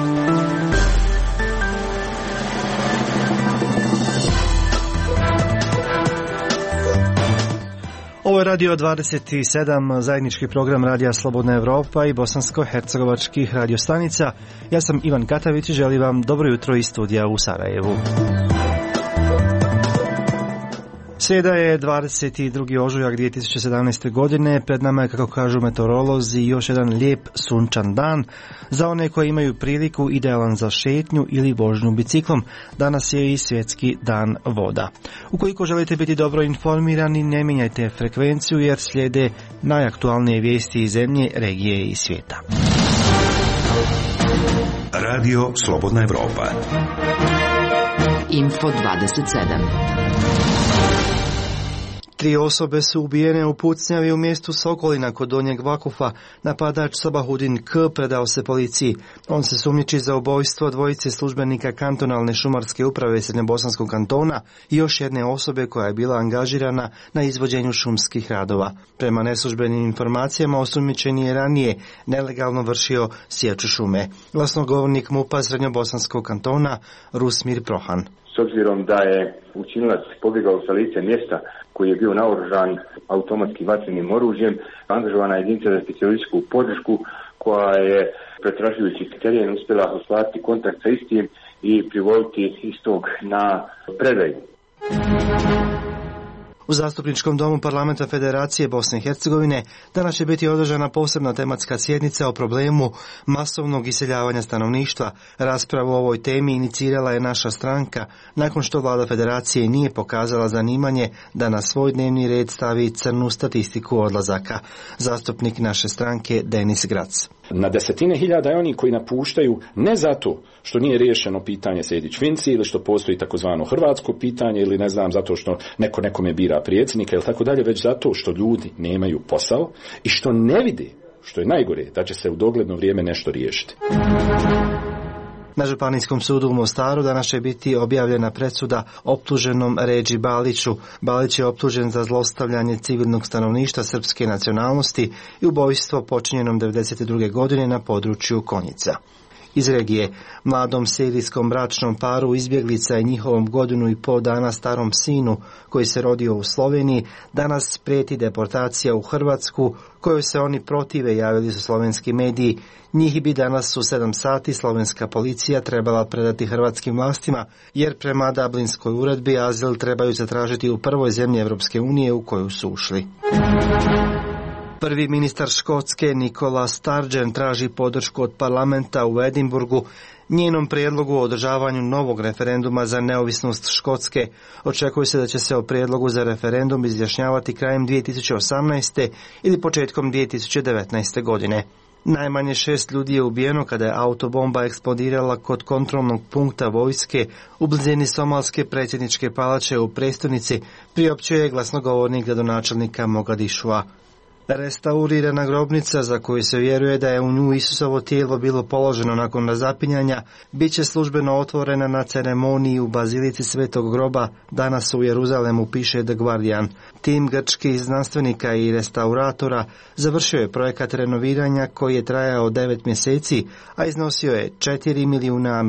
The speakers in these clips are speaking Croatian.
Ovo je Radio 27, zajednički program Radija Slobodna Evropa i bosansko-hercegovačkih radiostanica. Ja sam Ivan Katavić i želim vam dobro jutro iz studija u Sarajevu. Srijeda je 22. ožujak 2017. godine, pred nama je, kako kažu meteorolozi, još jedan lijep sunčan dan. Za one koji imaju priliku, idealan za šetnju ili vožnju biciklom. Danas je i svjetski dan voda. Ukoliko želite biti dobro informirani, ne mijenjajte frekvenciju jer slijede najaktualnije vijesti iz zemlje, regije i svijeta. Radio Slobodna Evropa. Info 27. 3 osobe su ubijene u pucnjavi u mjestu Sokolina kod Donjeg Vakufa. Napadač Sabahudin K. predao se policiji. On se sumnjiči za ubojstvo dvojice službenika kantonalne šumarske uprave Srednjobosanskog kantona i još jedne osobe koja je bila angažirana na izvođenju šumskih radova. Prema neslužbenim informacijama, osumnjičeni je ranije nelegalno vršio sječu šume. Glasnogovornik MUP-a Srednjobosanskog kantona Rusmir Prohan. S obzirom da je učinilac pobjegao sa lice mjesta koji je bio naoružan automatskim vatrenim oružjem, angažovana jedinica za specijalističku podršku koja je pretražujući teren uspjela ostvariti kontakt sa istim i privoliti istog na predaju. U Zastupničkom domu Parlamenta Federacije Bosne i Hercegovine danas će biti održana posebna tematska sjednica o problemu masovnog iseljavanja stanovništva. Raspravu o ovoj temi inicirala je naša stranka nakon što vlada Federacije nije pokazala zanimanje da na svoj dnevni red stavi crnu statistiku odlazaka. Zastupnik naše stranke Denis Grac. Na desetine hiljada je oni koji napuštaju ne zato što nije riješeno pitanje Sejdić-Vinci ili što postoji takozvano hrvatsko pitanje ili ne znam zato što neko nekome bira predsjednika ili tako dalje, već zato što ljudi nemaju posao i što ne vide, što je najgore, da će se u dogledno vrijeme nešto riješiti. Na Županijskom sudu u Mostaru danas će biti objavljena presuda optuženom Redži Baliću. Balić je optužen za zlostavljanje civilnog stanovništva srpske nacionalnosti i ubojstvo počinjenom 1992. godine na području Konjica. Iz regije, mladom sirijskom bračnom paru izbjeglica i njihovom 1,5 dana starom sinu koji se rodio u Sloveniji danas prijeti deportacija u Hrvatsku kojoj se oni protive, javili su slovenski mediji. Njih bi danas u 7 sati slovenska policija trebala predati hrvatskim vlastima, jer prema Dublinskoj uredbi azil trebaju zatražiti u prvoj zemlji Europske unije u koju su ušli. Prvi ministar Škotske Nicola Sturgeon traži podršku od parlamenta u Edinburgu njenom prijedlogu o održavanju novog referenduma za neovisnost Škotske. Očekuje se da će se o prijedlogu za referendum izjašnjavati krajem 2018. ili početkom 2019. godine. Najmanje 6 ljudi je ubijeno kada je autobomba eksplodirala kod kontrolnog punkta vojske u blizini somalske predsjedničke palače u prestonici, priopćio je glasnogovornik gradonačelnika Mogadišua. Restaurirana grobnica, za koju se vjeruje da je u nju Isusovo tijelo bilo položeno nakon razapinjanja, bit će službeno otvorena na ceremoniji u Bazilici Svetog groba danas u Jeruzalemu, piše The Guardian. Tim grčkih znanstvenika i restauratora završio je projekat renoviranja koji je trajao 9 mjeseci, a iznosio je $4 milijuna.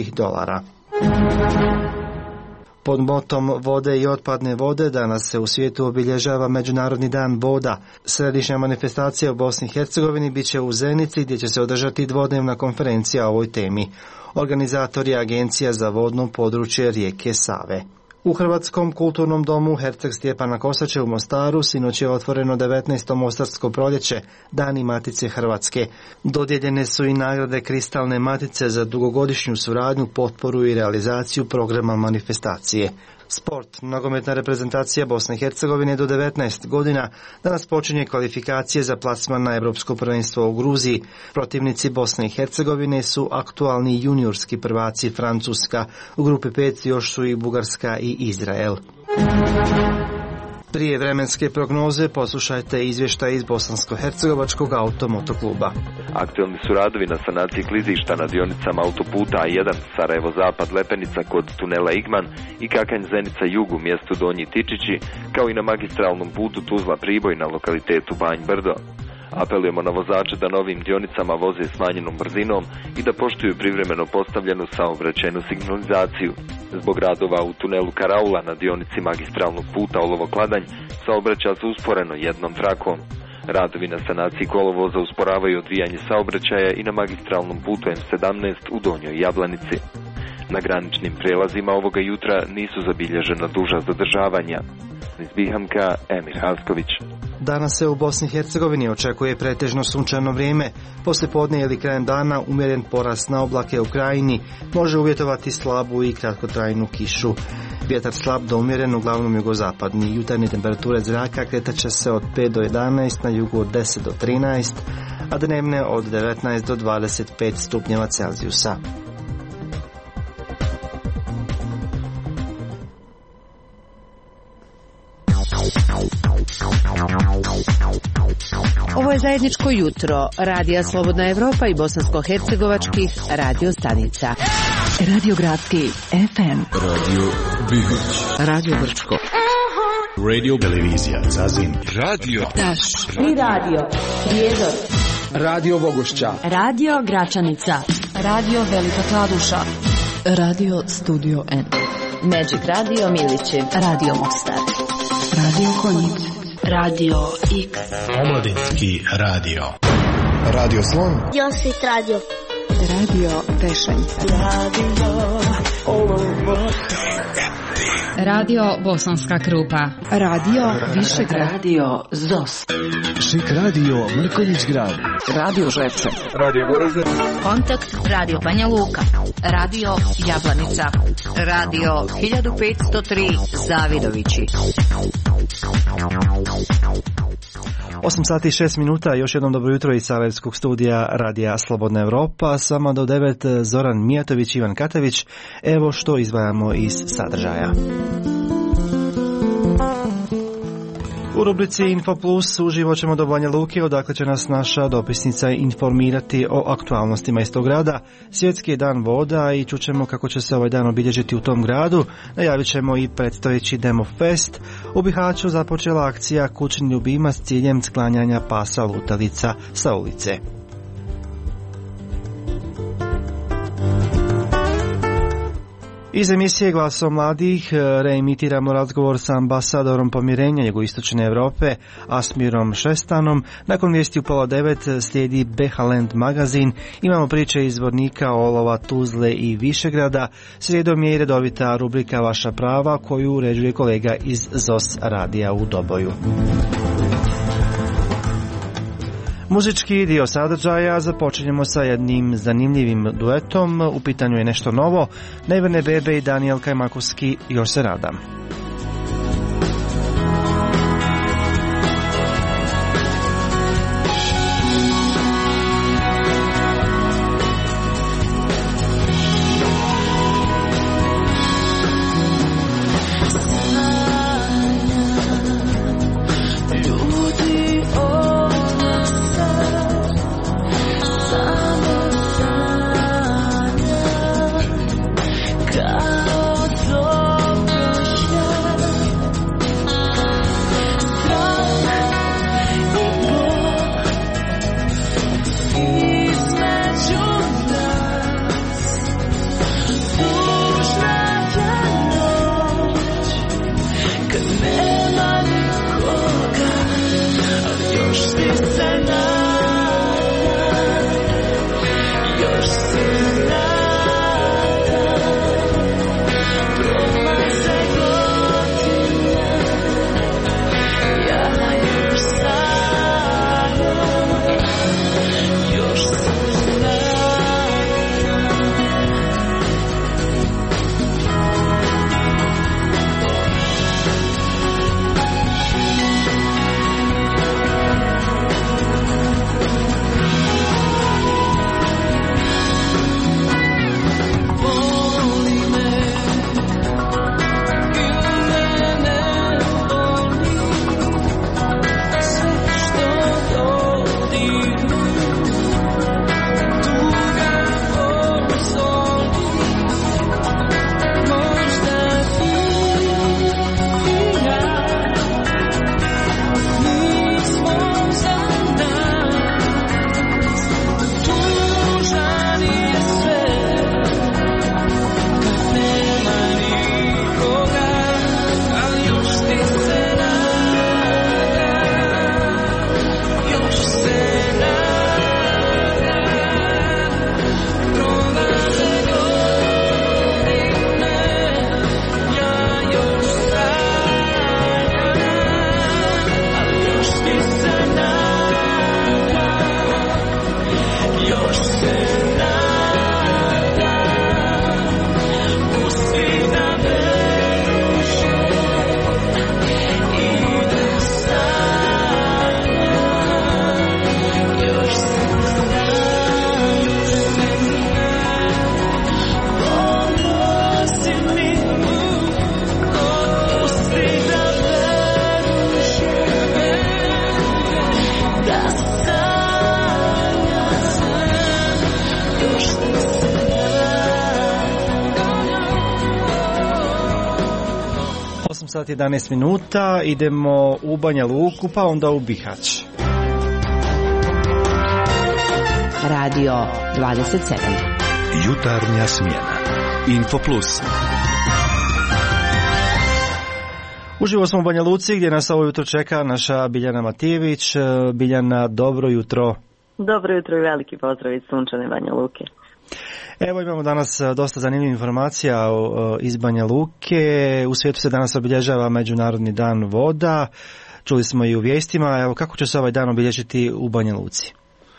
Pod motom vode i otpadne vode danas se u svijetu obilježava Međunarodni dan voda. Središnja manifestacija u Bosni i Hercegovini bit će u Zenici gdje će se održati dvodnevna konferencija o ovoj temi. Organizator je Agencija za vodno područje rijeke Save. U Hrvatskom kulturnom domu Herceg Stjepana Kosače u Mostaru sinoć je otvoreno 19. Mostarsko proljeće, Dani Matice Hrvatske. Dodijeljene su i nagrade Kristalne Matice za dugogodišnju suradnju, potporu i realizaciju programa manifestacije. Sport. Nogometna reprezentacija Bosne i Hercegovine do 19 godina danas počinje kvalifikacije za plasman na Europsko prvenstvo u Gruziji. Protivnici Bosne i Hercegovine su aktualni juniorski prvaci Francuska. U grupi 5 još su i Bugarska i Izrael. Prije vremenske prognoze poslušajte izvještaj iz Bosansko-hercegovačkog automotokluba. Aktualni su radovi na sanaciji klizišta na dionicama autoputa A1 Sarajevo-Zapad Lepenica kod tunela Igman i Kakanj-Zenica Jug u mjestu Donji Tičići, kao i na magistralnom putu Tuzla-Priboj na lokalitetu Banj Brdo. Apelujemo na vozače da novim dionicama voze smanjenom brzinom i da poštuju privremeno postavljenu saobraćajnu signalizaciju. Zbog radova u tunelu Karaula na dionici magistralnog puta Olovo-Kladanj saobraća se usporeno jednom trakom. Radovi na sanaciji kolovoza usporavaju odvijanje saobraćaja i na magistralnom putu M17 u Donjoj Jablanici. Na graničnim prijelazima ovoga jutra nisu zabilježena duža zadržavanja. Iz Bihamka, Emir Hasković. Danas se u Bosni i Hercegovini očekuje pretežno sunčano vrijeme. Poslijepodne ili krajem dana umjeren porast na oblake u krajini može uvjetovati slabu i kratkotrajnu kišu. Vjetar slab do umjeren, uglavnom jugozapadni. Jutarnje temperature zraka kretat će se od 5 do 11, na jugu od 10 do 13, a dnevne od 19 do 25 stupnjeva Celzijusa. Ovo je zajedničko jutro Radija Slobodna Evropa i bosansko-hercegovačkih radio stanica. Radio Gradski FM, Radio Bihoć, Radio Brčko, Radio Televizija Zazin, Radio Taš i Radio Prijedor, Radio Vogošća, Radio Gračanica, Radio Velika Kladuša, Radio Studio N, Magic Radio Milići, Radio Mostar, Radio Konjic, Radio X, Omladinski radio, Radio Slon, Josit Radio, Radio Pešanica, Radio Bosanska Krupa, Radio Višegrad, Radio Zos, Šik Radio Mrkonjić Grad, Radio Žepče, Radio Goražde, Kontakt Radio Banja Luka, Radio Jablanica, Radio 1503 Zavidovići. 8 sati i 6 minuta, još jednom dobro jutro iz Sarajevskog studija Radija Slobodna Evropa. Sama do 9 Zoran Mijatović, Ivan Katević. Evo što izdvajamo iz sadržaja. U rubrici Info Plus uživo ćemo do Banja Luke, odakle će nas naša dopisnica informirati o aktualnostima iz tog grada. Svjetski je dan voda i čućemo kako će se ovaj dan obilježiti u tom gradu. Najavit ćemo i predstojeći Demo Fest. U Bihaću započela akcija Kućni ljubimac s ciljem sklanjanja pasa lutalica sa ulice. Iz emisije Glasom mladih reemitiramo razgovor sa ambasadorom pomirenja jugoistočne Europe Asmirom Šestanom. Nakon vijesti u 8:30 slijedi Behaland magazin. Imamo priče izvornika Olova, Tuzle i Višegrada. Srijedom je i redovita rubrika Vaša prava koju uređuje kolega iz ZOS radija u Doboju. Muzički dio sadržaja započinjemo sa jednim zanimljivim duetom. U pitanju je nešto novo. Neverne bebe i Daniel Kajmakovski, Još se radam. kao dobro sat 11 minuta, idemo u Banja Luku, pa onda u Bihać. Radio 27. Jutarnja smjena. Info Plus. Uživo smo u Banja Luci gdje nas ovo jutro čeka naša Biljana Matijević. Biljana, dobro jutro. Dobro jutro i veliki pozdrav iz sunčane Banja Luke. Evo imamo danas dosta zanimljivih informacija iz Banja Luke. U svijetu se danas obilježava Međunarodni dan voda. Čuli smo i u vijestima. Evo, kako će se ovaj dan obilježiti u Banja Luci?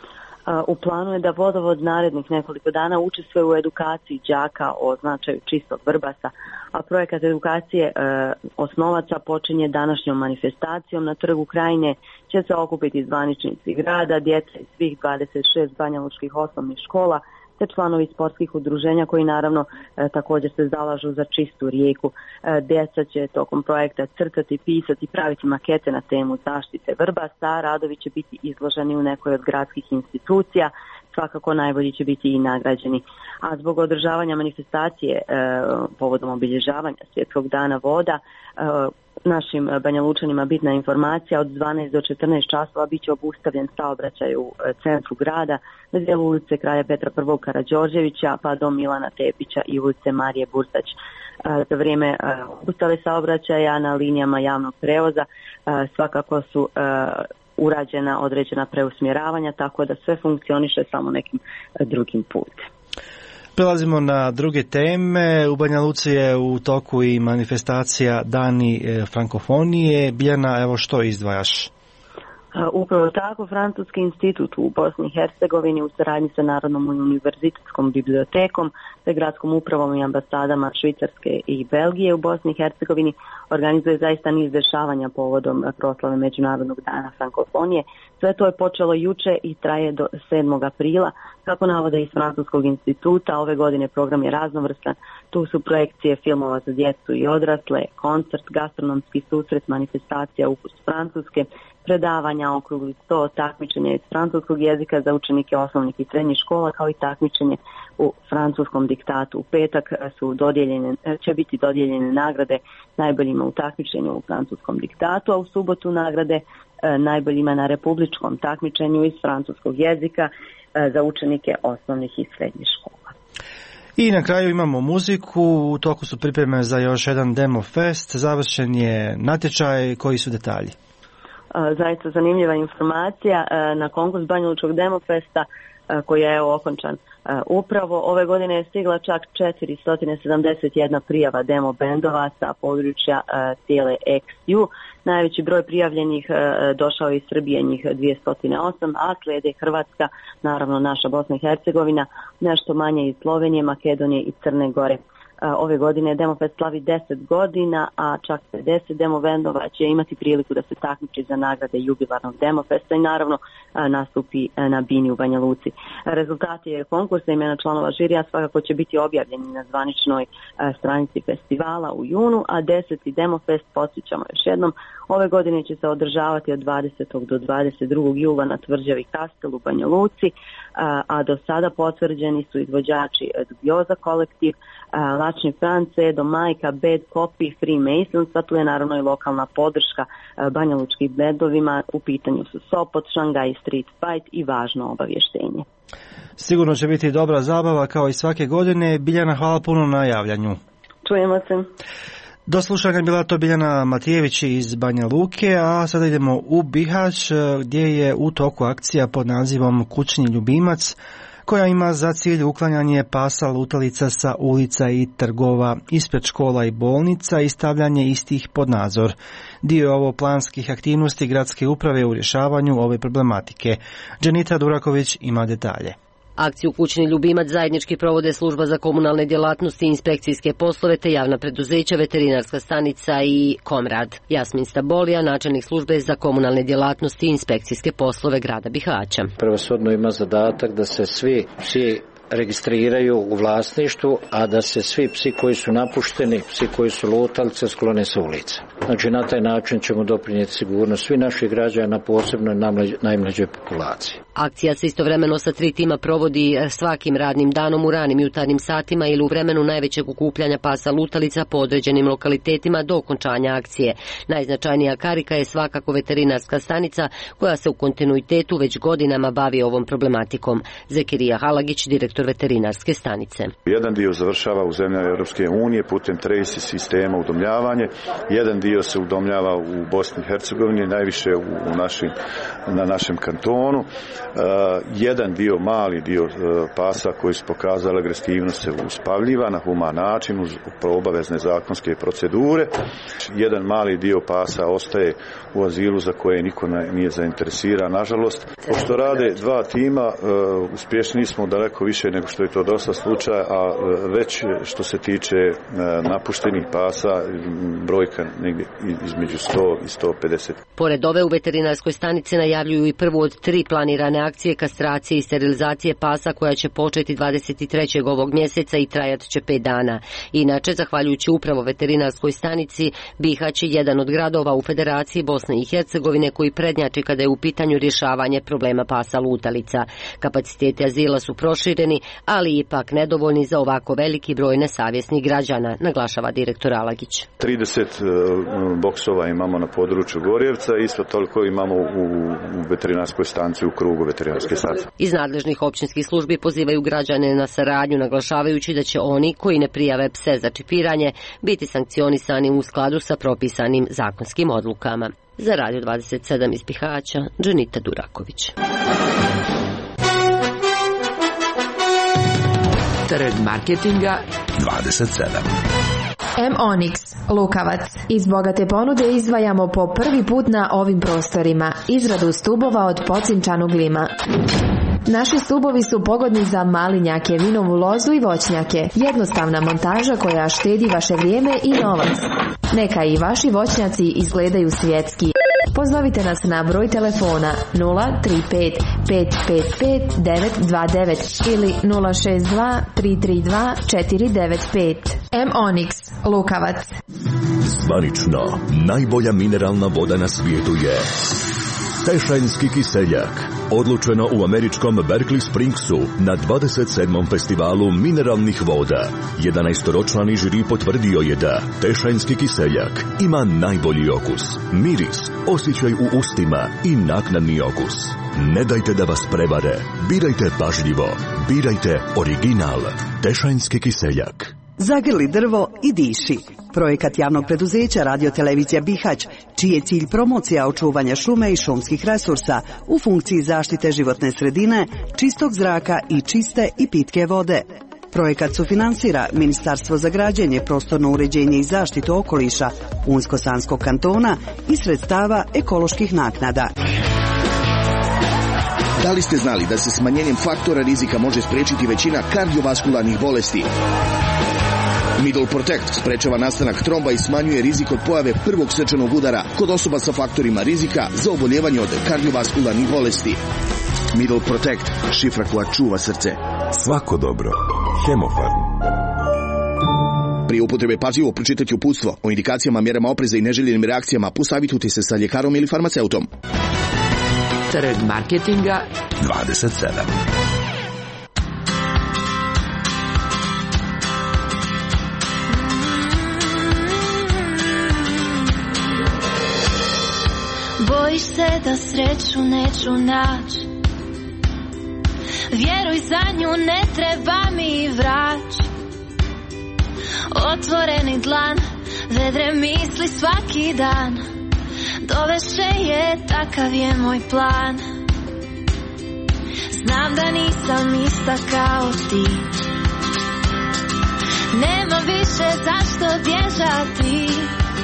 U planu je da vodovod narednih nekoliko dana učestvuje u edukaciji đaka o značaju čistog vrbasa, a projekat edukacije osnovaca počinje današnjom manifestacijom. Na trgu Krajine će se okupiti zvaničnici grada, djeca iz svih 26 banjalučkih osnovnih škola, te članovi sportskih udruženja koji naravno također se zalažu za čistu rijeku. Djeca će tokom projekta crtati, pisati, praviti makete na temu zaštite vrbasa. Radovi će biti izloženi u nekoj od gradskih institucija. Svakako najbolji će biti i nagrađeni. A zbog održavanja manifestacije povodom obilježavanja Svjetskog dana voda, našim Banjalučanima bitna informacija: od 12 do 14 časova bit će obustavljen saobraćaj u centru grada, na dijelu ulice Kralja Petra I. Karađorđevića pa do Milana Tepića i ulice Marije Burtać. Za vrijeme obustave saobraćaja na linijama javnog prevoza svakako su urađena određena preusmjeravanja, tako da sve funkcioniše samo nekim drugim putem. Prelazimo na druge teme. U Banja Luci je u toku i manifestacija Dani frankofonije. Biljana, evo što izdvajaš? Upravo tako, Francuski institut u Bosni i Hercegovini u saradnji sa Narodnom univerzitetskom bibliotekom te gradskom upravom i ambasadama Švicarske i Belgije u Bosni i Hercegovini organizuje zaista niz dešavanja povodom proslave Međunarodnog dana frankofonije. Sve to je počelo juče i traje do 7. aprila. Kako navode iz Francuskog instituta, ove godine program je raznovrstan. Tu su projekcije filmova za djecu i odrasle, koncert, gastronomski susret, manifestacija Ukus Francuske, predavanja, okrugli sto, takmičenje iz francuskog jezika za učenike osnovnih i srednjih škola, kao i takmičenje u francuskom diktatu. U petak će biti dodijeljene nagrade najboljima u takmičenju u francuskom diktatu, a u subotu nagrade najboljima na republičkom takmičenju iz francuskog jezika za učenike osnovnih i srednjih škola. I na kraju imamo muziku, u toku su pripreme za još jedan demo fest, završen je natječaj, koji su detalji? Zaista zanimljiva informacija. Na konkurs Banjalučkog demofesta koji je okončan upravo ove godine je stigla čak 471 prijava demo bendova sa područja cijele XU. Najveći broj prijavljenih došao je iz Srbije, njih 208, a slijede Hrvatska, naravno naša Bosna i Hercegovina, nešto manje iz Slovenije, Makedonije i Crne Gore. Ove godine Demofest slavi 10 godina, a čak 50 demo bendova će imati priliku da se takmiči za nagrade jubilarnog Demofesta i naravno nastupi na Bini u Banja Luci. Rezultati konkursa, imena članova žirija svakako će biti objavljeni na zvaničnoj stranici festivala u junu, a 10. Demofest, podsjećamo još jednom, ove godine će se održavati od 20. do 22. jula na tvrđavi Kastel u Banja Luci, a do sada potvrđeni su izvođači Dubioza kolektiv, Lačni France, do Majka, Bad Copy, Freemasons, a tu je naravno i lokalna podrška banjalučkih bendovima. U pitanju su Sopot, Šangaj, Street Fight i važno obavještenje. Sigurno će biti dobra zabava kao i svake godine. Biljana, hvala puno na javljanju. Čujemo se. Do slušanja bila to Biljana Matijević iz Banja Luke, a sada idemo u Bihać gdje je u toku akcija pod nazivom Kućni ljubimac, koja ima za cilj uklanjanje pasa lutalica sa ulica i trgova ispred škola i bolnica i stavljanje istih pod nadzor. Dio je ovo planskih aktivnosti gradske uprave u rješavanju ove problematike. Dženita Duraković ima detalje. Akciju Kućni ljubimac zajednički provode Služba za komunalne djelatnosti i inspekcijske poslove te javna preduzeća, veterinarska stanica i Komrad. Jasmin Stabolija, načelnik Službe za komunalne djelatnosti i inspekcijske poslove grada Bihaća. Prvenshodno ima zadatak da se svi psi registriraju u vlasništvu, a da se svi psi koji su napušteni, psi koji su lutalice, sklone sa ulica. Znači na taj način ćemo doprinijeti sigurnost svih naših građana, posebno najmlađoj populaciji. Akcija se istovremeno sa 3 tima provodi svakim radnim danom u ranim jutarnjim satima ili u vremenu najvećeg okupljanja pasa lutalica po određenim lokalitetima do okončanja akcije. Najznačajnija karika je svakako veterinarska stanica koja se u kontinuitetu već godinama bavi ovom problematikom. Zekirija Halagić, direktor veterinarske stanice. Jedan dio završava u zemljama Europske unije putem trace sistema udomljavanja, jedan dio se udomljava u Bosni i Hercegovini, najviše na našem kantonu. Jedan dio, mali dio pasa koji su pokazali agresivnost se uspavljiva na human način uz obavezne zakonske procedure. Jedan mali dio pasa ostaje u azilu za koje niko nije zainteresiran, nažalost. Pošto rade 2 tima, uspješni smo daleko više nego što je to dosta slučaj, a već što se tiče napuštenih pasa, brojka negdje između 100 i 150. Pored ove u veterinarskoj stanici najavljuju i prvu od 3 planirane akcije kastracije i sterilizacije pasa koja će početi 23. ovog mjeseca i trajat će 5 dana. Inače, zahvaljujući upravo veterinarskoj stanici, Bihać je jedan od gradova u Federaciji Bosne i Hercegovine koji prednjači kada je u pitanju rješavanje problema pasa lutalica. Kapaciteti azila su prošireni, ali ipak nedovoljni za ovako veliki broj nesavjesnih građana, naglašava direktor Alagić. 30 boksova imamo na području Gorjevca, isto toliko imamo u veterinarskoj stanici u krugu veterinarske stanice. Iz nadležnih općinskih službi pozivaju građane na saradnju, naglašavajući da će oni koji ne prijave pse za čipiranje biti sankcionisani u skladu sa propisanim zakonskim odlukama. Za Radio 27 iz Bihaća, Dženita Duraković. Trg marketinga 27. M-Onyx, Lukavac. Iz bogate ponude izdvajamo po prvi put na ovim prostorima izradu stubova od pocinčanog lima. Naši stubovi su pogodni za malinjake, vinovu lozu i voćnjake. Jednostavna montaža koja štedi vaše vrijeme i novac. Neka i vaši voćnjaci izgledaju svjetski. Pozovite nas na broj telefona 035 555 929 ili 062 332 495. M-Onyx, Lukavac. Zvanično, najbolja mineralna voda na svijetu je Tešajnski kiseljak. Odlučeno u američkom Berkeley Springsu na 27. festivalu mineralnih voda. 11-ročlani žiri potvrdio je da Tešajnski kiseljak ima najbolji okus, miris, osjećaj u ustima i naknadni okus. Ne dajte da vas prevare. Birajte pažljivo. Birajte original. Tešajnski kiseljak. Zagrli drvo i diši. Projekat javnog preduzeća Radio-televizija Bihać, čiji je cilj promocija očuvanja šume i šumskih resursa u funkciji zaštite životne sredine, čistog zraka i čiste i pitke vode. Projekat sufinansira Ministarstvo za građenje, prostorno uređenje i zaštitu okoliša Unsko-Sanskog kantona i sredstava ekoloških naknada. Da li ste znali da se smanjenjem faktora rizika može spriječiti većina kardiovaskularnih bolesti? Middle Protect sprečava nastanak tromba i smanjuje rizik od pojave prvog srčanog udara kod osoba sa faktorima rizika za oboljevanje od kardiovaskularnih bolesti. Middle Protect, šifra koja čuva srce. Svako dobro. Hemofarm. Prije upotrebe pažljivo pročitati uputstvo o indikacijama, mjerama opreza i neželjenim reakcijama, posavitujte se sa ljekarom ili farmaceutom. Trg marketinga 27. Bojiš se da sreću neću naći, vjeruj, za nju ne treba mi vrać. Otvoreni dlan, vedre misli svaki dan, dovešće je, takav je moj plan. Znam da nisam ista kao ti, nema više zašto bježati.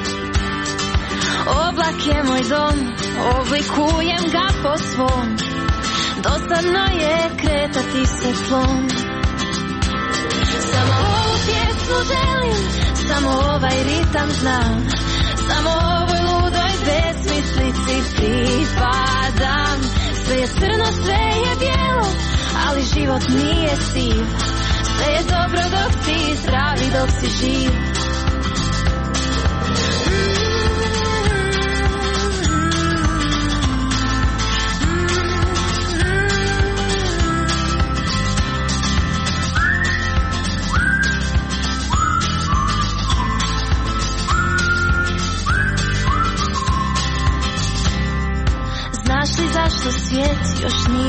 Oblak je moj dom, oblikujem ga po svom, dosadno je kretati se tlom. Samo ovu pjesmu želim, samo ovaj ritam znam, samo ovoj ludoj besmislici pripadam. Sve je crno, sve je bijelo, ali život nije siv. Sve je dobro dok si zdrav i dok si živ.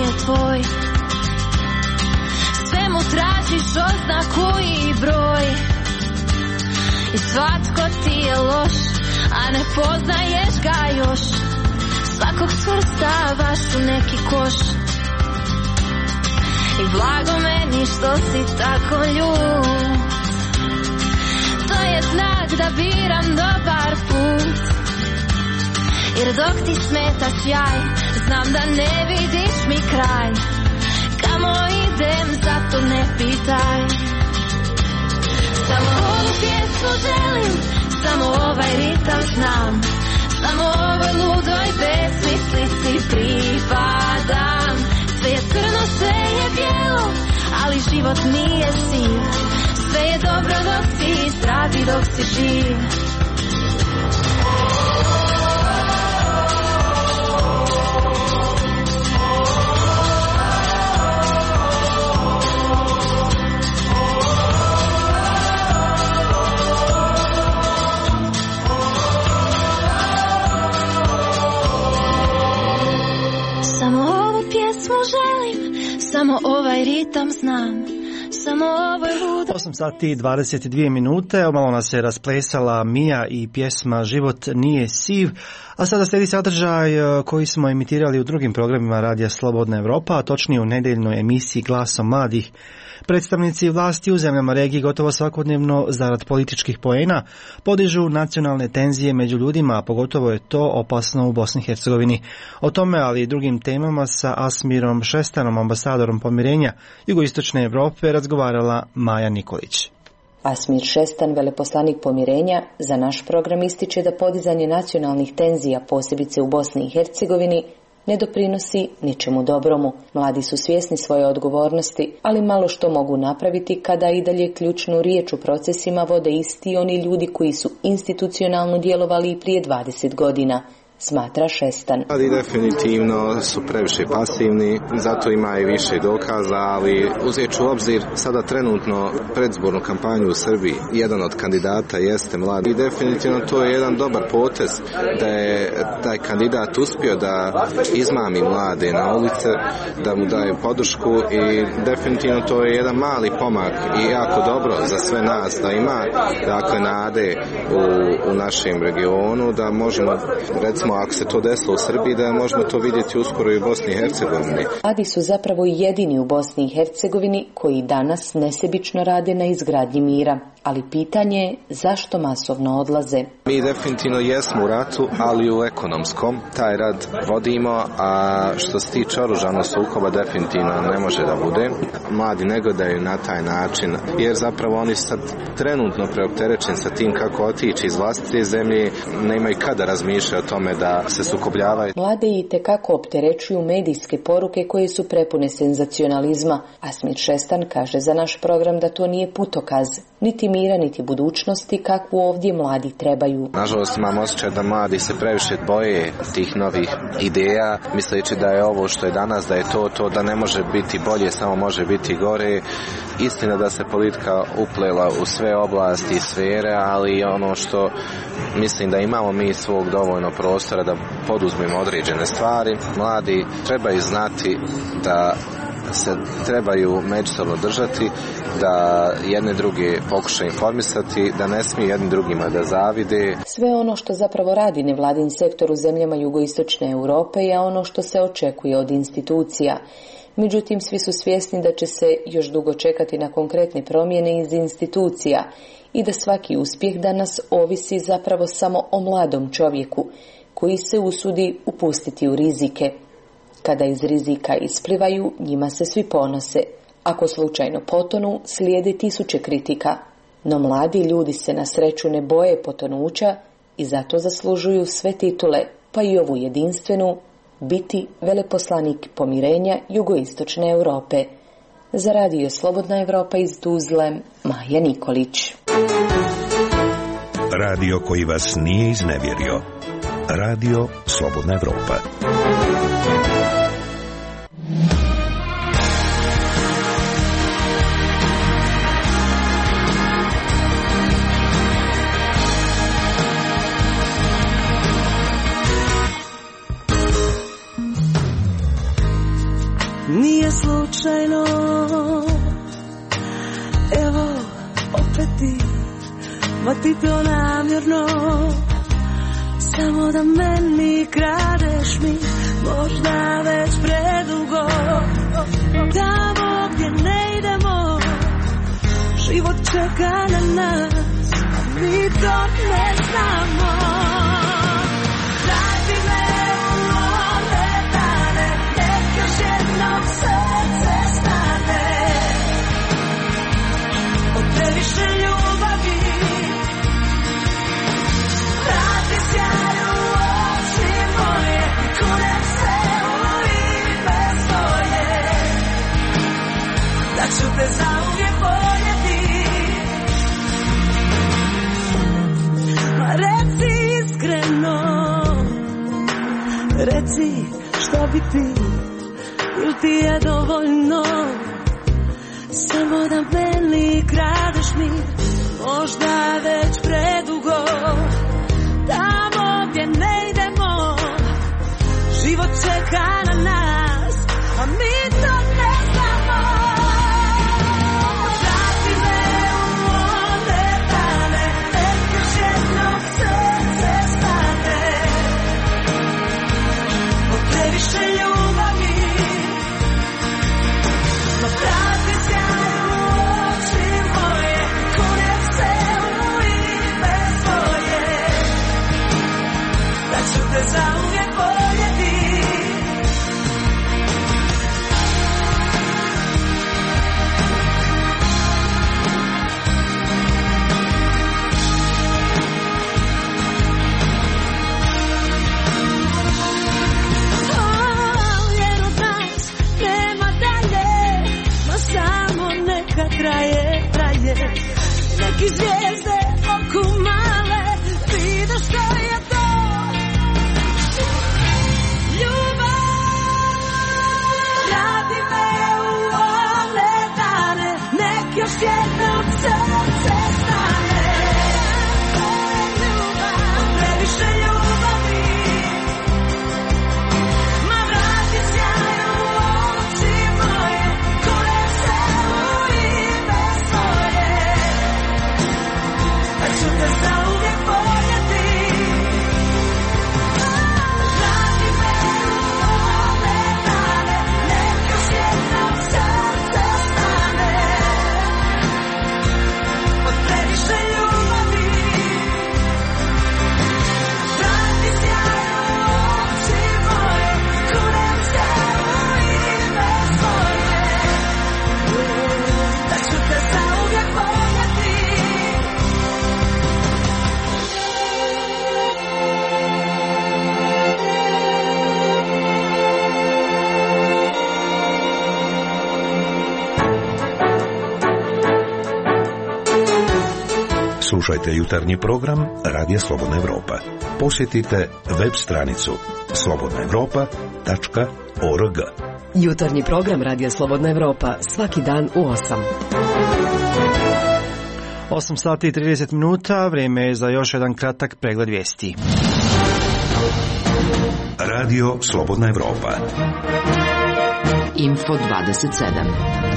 tvoj. Sve mu tražiš oznaku i broj. I svatko ti je loš, a ne poznaješ ga još. Svakog svrstavaš u neki koš. I blago meni što si tako ljut. To je znak da biram dobar put. Jer dok ti smeta sjaj, znam da ne vidiš mi kraj. Kamo idem, zato ne pitaj. Samo ovu pjesmu želim, samo ovaj ritam znam. Samo ovoj ludoj besmislici pripadam. Sve je crno, sve je bijelo, ali život nije siv. Sve je dobro dok si zdrav i dok si živ. Samo ovu pjesmu želim, samo ovaj ritam znam. Samo ovoj ludo... 8 sati 22 minute, malo nas je rasplesala Mija i pjesma Život nije siv, a sada slijedi sadržaj koji smo emitirali u drugim programima Radija Slobodna Evropa, a točnije u nedeljnoj emisiji Glasom mladih. Predstavnici vlasti u zemljama regije gotovo svakodnevno zarad političkih poena podižu nacionalne tenzije među ljudima, a pogotovo je to opasno u Bosni i Hercegovini. O tome, ali i drugim temama sa Asmirom Šestanom, ambasadorom pomirenja Jugoistočne Evrope, razgovarala Maja Nikolić. Asmir Šestan, veleposlanik pomirenja, za naš program ističe da podizanje nacionalnih tenzija, posebice u Bosni i Hercegovini, ne doprinosi ničemu dobromu. Mladi su svjesni svoje odgovornosti, ali malo što mogu napraviti kada i dalje ključnu riječ u procesima vode isti oni ljudi koji su institucionalno djelovali i prije 20 godina. Smatra Šestan. Mladi definitivno su previše pasivni, zato ima i više dokaza, ali uzet ću u obzir sada trenutno predizbornu kampanju u Srbiji. Jedan od kandidata jeste mladi i definitivno to je jedan dobar potez da je taj kandidat uspio da izmami mlade na ulice, da mu daje podršku i definitivno to je jedan mali pomak i jako dobro za sve nas da ima dakle nade u našem regionu, da možemo recimo ako se to desilo u Srbiji, da možemo to vidjeti uskoro i u Bosni i Hercegovini. Mladi su zapravo jedini u Bosni i Hercegovini koji danas nesebično rade na izgradnji mira. Ali pitanje je zašto masovno odlaze. Mi definitivno jesmo u ratu, ali u ekonomskom. Taj rad vodimo, a što se tiče oružanog sukoba definitivno ne može da bude. Mladi ne gledaju na taj način, jer zapravo oni sad trenutno preopterećeni sa tim kako otići iz vlastite zemlje, ne imaju kada razmišljati o tome da se sukobljavaju. Mlade itekako opterećuju medijske poruke koje su prepune senzacionalizma. Asmir Šestan kaže za naš program da to nije putokaz, niti mira, niti budućnosti kakvu ovdje mladi trebaju. Nažalost imam osjećaj da mladi se previše boje tih novih ideja, misleći da je ovo što je danas, da je to, da ne može biti bolje, samo može biti gore. Istina da se politika uplela u sve oblasti i sfere, ali ono što mislim da imamo mi svog dovoljno prostora da poduzmemo određene stvari. Mladi trebaju znati da se trebaju međusobno držati, da jedne druge pokušaju informisati, da ne smiju jedni drugima da zavide. Sve ono što zapravo radi nevladin sektor u zemljama Jugoistočne Europe je ono što se očekuje od institucija. Međutim, svi su svjesni da će se još dugo čekati na konkretne promjene iz institucija i da svaki uspjeh danas ovisi zapravo samo o mladom čovjeku koji se usudi upustiti u rizike. Kada iz rizika isplivaju, njima se svi ponose. Ako slučajno potonu, slijede tisuće kritika. No mladi ljudi se na sreću ne boje potonuća i zato zaslužuju sve titule, pa i ovu jedinstvenu, biti veleposlanik pomirenja Jugoistočne Europe. Za Radio Slobodna Evropa iz Tuzle, Maja Nikolić. Radio koji vas nije iznevjerio. Radio Slobodna Evropa. slučajno. Evo opet ti, ma ti to namjerno, samo da meni kradeš mi, možda već predugo. Tamo gdje ne idemo, život čeka na nas, a mi to ne znamo. Vrati me u one dane, nek još jednom srce stane. Od previše ljubavi, vrati sjaj u oči moje, kunem se u ime svoje, da ću te zauvijek voljeti. Ma reci iskreno, reci što bi ti, ili ti je dovoljno, samo da meni kradeš mir, možda već predugo. Tamo gdje ne idemo, život čeka na nas, a mi to ne znamo. Vrati me u one dane, nek još jednom srce stane. Od previše ljubavi, ma vrati sjaj u oči moje, kunem se u ime svoje, da ću te zauvijek voljeti. Jer od nas nema dalje, ma samo neka traje, traje. Neki zvijezde oko male vide što je to ljubav. Vrati me u one dane, nek još jednom srce stane. Od previše ljubavi, ma vrati sjaj u oči moje, kunem se u ime svoje, da ću te zauvijek voljeti. Vrati me u one dane, nek još jednom srce stane. Od previše ljubavi, vrati sjaj u oči moje, kunem se u ime svoje, da ću te zauvijek voljeti. Slušajte jutarnji program Radija Slobodna Evropa. Posjetite web stranicu slobodnaevropa.org. Jutarnji program Radija Slobodna Evropa svaki dan u 8. 8 sati i 30 minuta, vrijeme je za još jedan kratak pregled vijesti. Radio Slobodna Evropa. Info 27.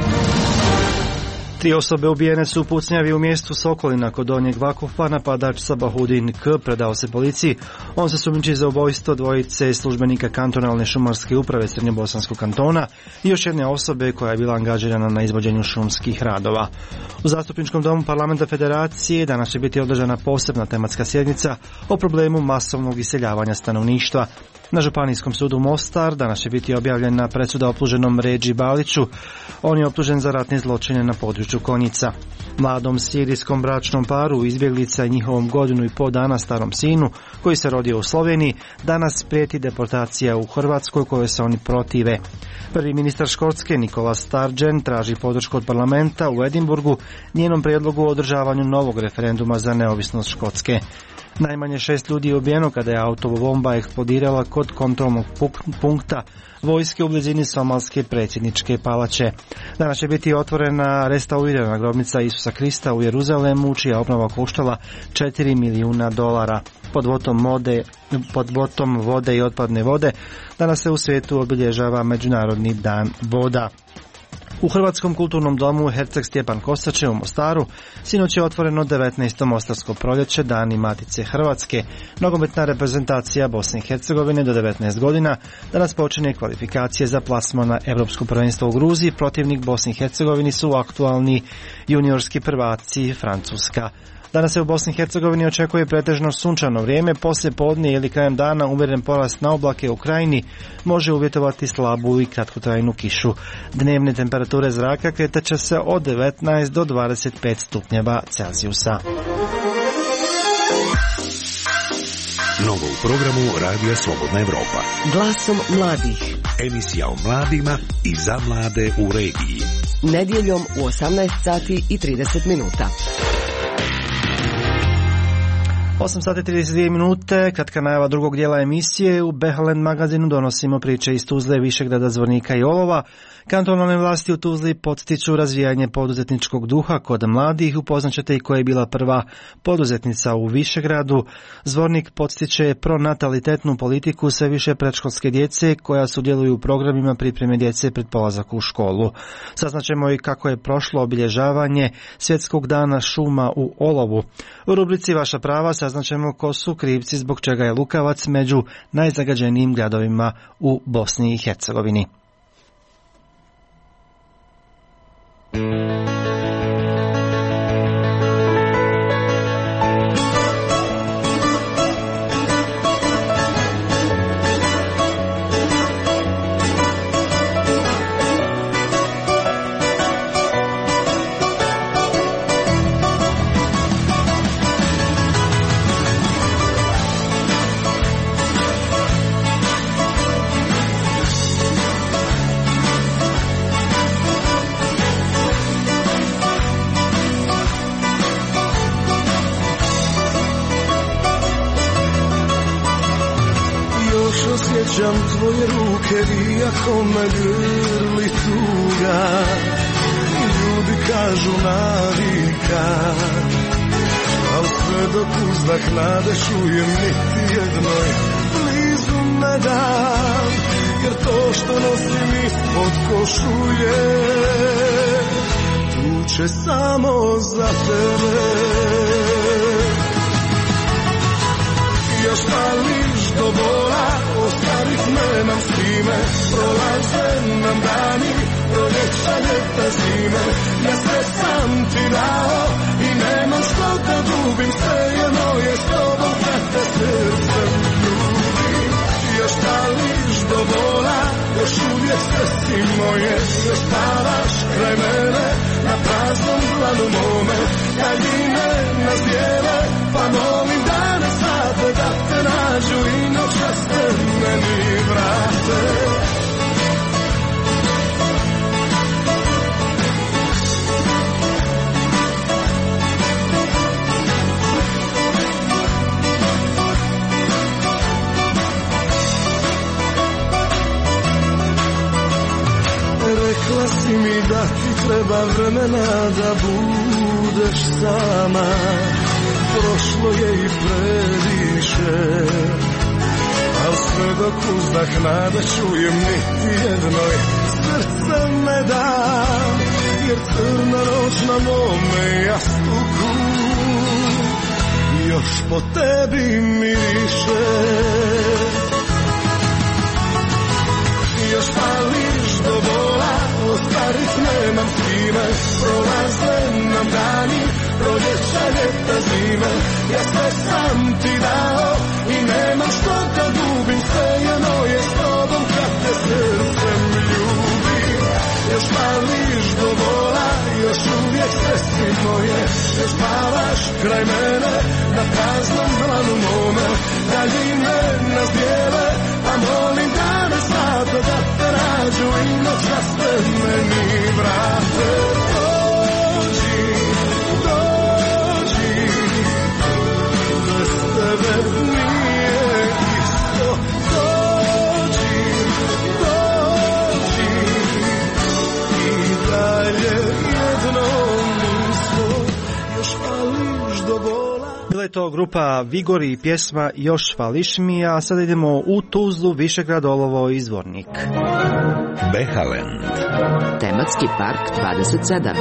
3 osobe ubijene su u pucnjavi u mjestu Sokolina kod Donjeg Vakufa. Napadač Sabahudin K. predao se policiji. On se sumnjiči za ubojstvo dvojice službenika kantonalne šumarske uprave Srednjobosanskog kantona i još jedne osobe koja je bila angažirana na izvođenju šumskih radova. U Zastupničkom domu Parlamenta Federacije danas će biti održana posebna tematska sjednica o problemu masovnog iseljavanja stanovništva. Na Županijskom sudu Mostar danas će biti objavljena presuda optuženom Redži Baliću. On je optužen za ratne zločine na području Konjica. Mladom sirijskom bračnom paru, izbjeglica i njihovom 1,5 godine starom sinu, koji se rodio u Sloveniji, danas prijeti deportacija u Hrvatskoj kojoj se oni protive. Prvi ministar Škotske Nicola Sturgeon traži podršku od parlamenta u Edinburgu njenom prijedlogu o održavanju novog referenduma za neovisnost Škotske. Najmanje 6 ljudi je ubijeno kada je autobomba eksplodirala kod kontrolnog punkta vojske u blizini somalske predsjedničke palače. Danas će biti otvorena restaurirana grobnica Isusa Krista u Jeruzalemu, čija obnova koštala $4 milijuna. Pod votom vode i otpadne vode danas se u svijetu obilježava Međunarodni dan voda. U Hrvatskom kulturnom domu Herceg Stjepan Kosače u Mostaru sinoć je otvoreno 19. Mostarsko proljeće, Dani Matice Hrvatske. Nogometna reprezentacija Bosne i Hercegovine do 19 godina danas počinje kvalifikacije za plasman na Europsko prvenstvo u Gruziji. Protivnik Bosni i Hercegovini su aktualni juniorski prvaci Francuska. Danas se u Bosni i Hercegovini očekuje pretežno sunčano vrijeme, poslije podne ili krajem dana umjeren porast na oblake u krajini može uvjetovati slabu i kratkotrajnu kišu. Dnevne temperature zraka kretat će se od 19 do 25 stupnjeva Celzijusa. Novo u programu Radija Slobodna Evropa. Glasom mladih. Emisija o mladima i za mlade u regiji. Nedjeljom u 18 sati i 30 minuta. 8 sati 32 minute, kratka najava drugog dijela emisije. U Behalen magazinu donosimo priče iz Tuzle, Višegrada, Zvornika i Olova. Kantonalne vlasti u Tuzli podstiču razvijanje poduzetničkog duha kod mladih. Upoznaćete i koja je bila prva poduzetnica u Višegradu. Zvornik podstiče pronatalitetnu politiku, sve više predškolske djece koja sudjeluju u programima pripreme djece pred polazak u školu. Saznaćemo i kako je prošlo obilježavanje Svjetskog dana šuma u Olovu. U rubrici Vaša prava saznaćemo ko su krivci zbog čega je Lukavac među najzagađenijim gradovima u Bosni i Hercegovini. Osjećam tvoje ruke, iako me grli tuga. Ljudi kažu navika, al sve dok uzdah nade čujem, niti jednoj blizu ne dam. Jer to što nosim ispod košulje tuče samo za tebe. Još pališ do bola, ostarih nemam s time. Prolaze nam dani, proljeća, ljeta, zime. Ja sve sam ti dao i nemam što da gubim. Svejedno je s tobom kad te srcem ljubim. Još pališ do bola, još uvijek sve si moje. Još spavaš kraj mene, na praznom dlanu mome. Daljine nas dijele, pa molim dane sate da te nađu i noćas te meni vrate. Rekla si mi da ti treba vremena da budeš sama. Prošlo je i previše, al sve dok uzdah nada čujem, niti jednoj srce ne dam. Jer crna noć na mome jastuku još po tebi miriše. Još pališ do bola, ostarih nemam s kime. Prolaze nam dani, proljeća, ljeta, zime. Ja sve sam ti dao i nemam što da gubim. Svejedno je s tobom kad te srcem ljubim. Još pališ do bola, još uvijek sve si moje. Još spavaš kraj mene, na praznom dlanu mome. Daljine nas dijele, pa molim dane sate da te nađu i noćas te meni vrate. Dođi, dođi, bez Bila je to grupa Vigor i pjesma Još fališ mi, a sada idemo u Tuzlu, Višegrad, olovo i Zvornik. Behaland. Tematski park 27.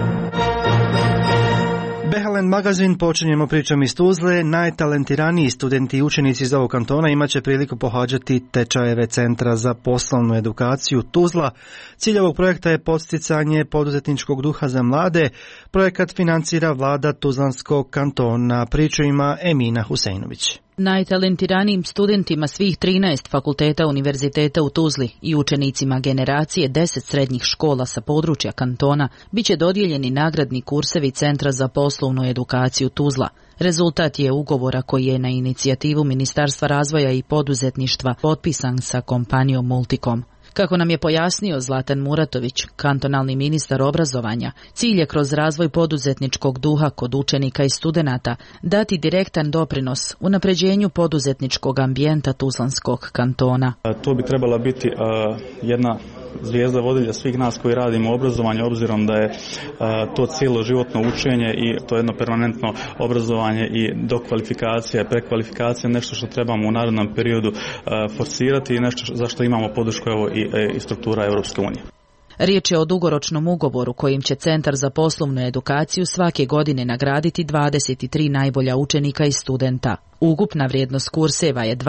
Behaland magazin počinjemo pričom iz Tuzle. Najtalentiraniji studenti i učenici iz ovog kantona imaće priliku pohađati tečajeve Centra za poslovnu edukaciju Tuzla. Cilj ovog projekta je podsticanje poduzetničkog duha za mlade. Projekat financira vlada Tuzlanskog kantona. Priču ima Emina Huseinović. Najtalentiranijim studentima svih 13 fakulteta univerziteta u Tuzli i učenicima generacije 10 srednjih škola sa područja kantona biće dodijeljeni nagradni kursevi Centra za poslovnu edukaciju Tuzla. Rezultat je ugovora koji je na inicijativu Ministarstva razvoja i poduzetništva potpisan sa kompanijom Multicom. Kako nam je pojasnio Zlatan Muratović, kantonalni ministar obrazovanja, cilj je kroz razvoj poduzetničkog duha kod učenika i studenata dati direktan doprinos unapređenju poduzetničkog ambijenta Tuzlanskog kantona. To bi trebala biti jedna zvijezda vodilja svih nas koji radimo u obrazovanju, obzirom da je to cijelo životno učenje i to jedno permanentno obrazovanje i dokvalifikacija, prekvalifikacija, nešto što trebamo u narednom periodu forsirati i nešto za što imamo podršku i struktura Europske unije. Riječ je o dugoročnom ugovoru kojim će Centar za poslovnu edukaciju svake godine nagraditi 23 najbolja učenika i studenta. Ukupna vrijednost kurseva je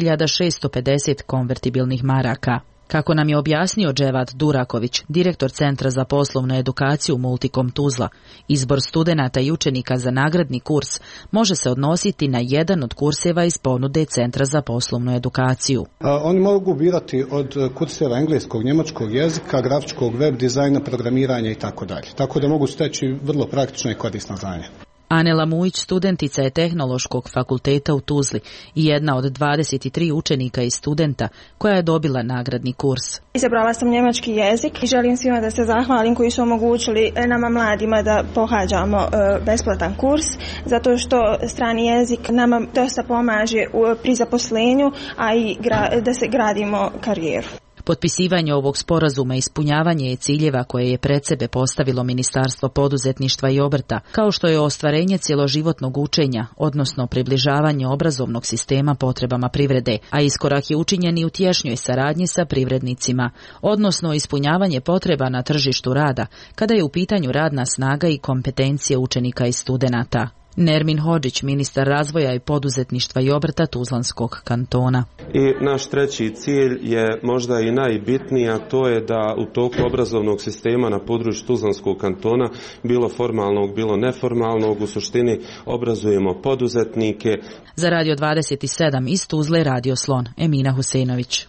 12.650 konvertibilnih maraka. Kako nam je objasnio Dževad Duraković, direktor Centra za poslovnu edukaciju Multicom Tuzla, izbor studenata i učenika za nagradni kurs može se odnositi na jedan od kurseva iz ponude Centra za poslovnu edukaciju. Oni mogu birati od kurseva engleskog, njemačkog jezika, grafičkog, web dizajna, programiranja itd. Tako da mogu steći vrlo praktična i korisna znanja. Anela Mujić studentica je Tehnološkog fakulteta u Tuzli i jedna od 23 učenika i studenta koja je dobila nagradni kurs. Izabrala sam njemački jezik i želim svima da se zahvalim koji su omogućili nama mladima da pohađamo besplatan kurs, zato što strani jezik nama dosta pomaže pri zaposlenju, a i da se gradimo karijeru. Potpisivanje ovog sporazuma ispunjavanje je ciljeva koje je pred sebe postavilo Ministarstvo poduzetništva i obrta, kao što je ostvarenje cjeloživotnog učenja, odnosno približavanje obrazovnog sistema potrebama privrede, a iskorak je učinjen i u tješnjoj saradnji sa privrednicima, odnosno ispunjavanje potreba na tržištu rada, kada je u pitanju radna snaga i kompetencije učenika i studenata. Nermin Hodžić, ministar razvoja i poduzetništva i obrta Tuzlanskog kantona. I naš treći cilj je možda i najbitniji, a to je da u toku obrazovnog sistema na području Tuzlanskog kantona, bilo formalnog, bilo neformalnog, u suštini obrazujemo poduzetnike. Za Radio 27 iz Tuzle, Radio Slon, Emina Huseinović.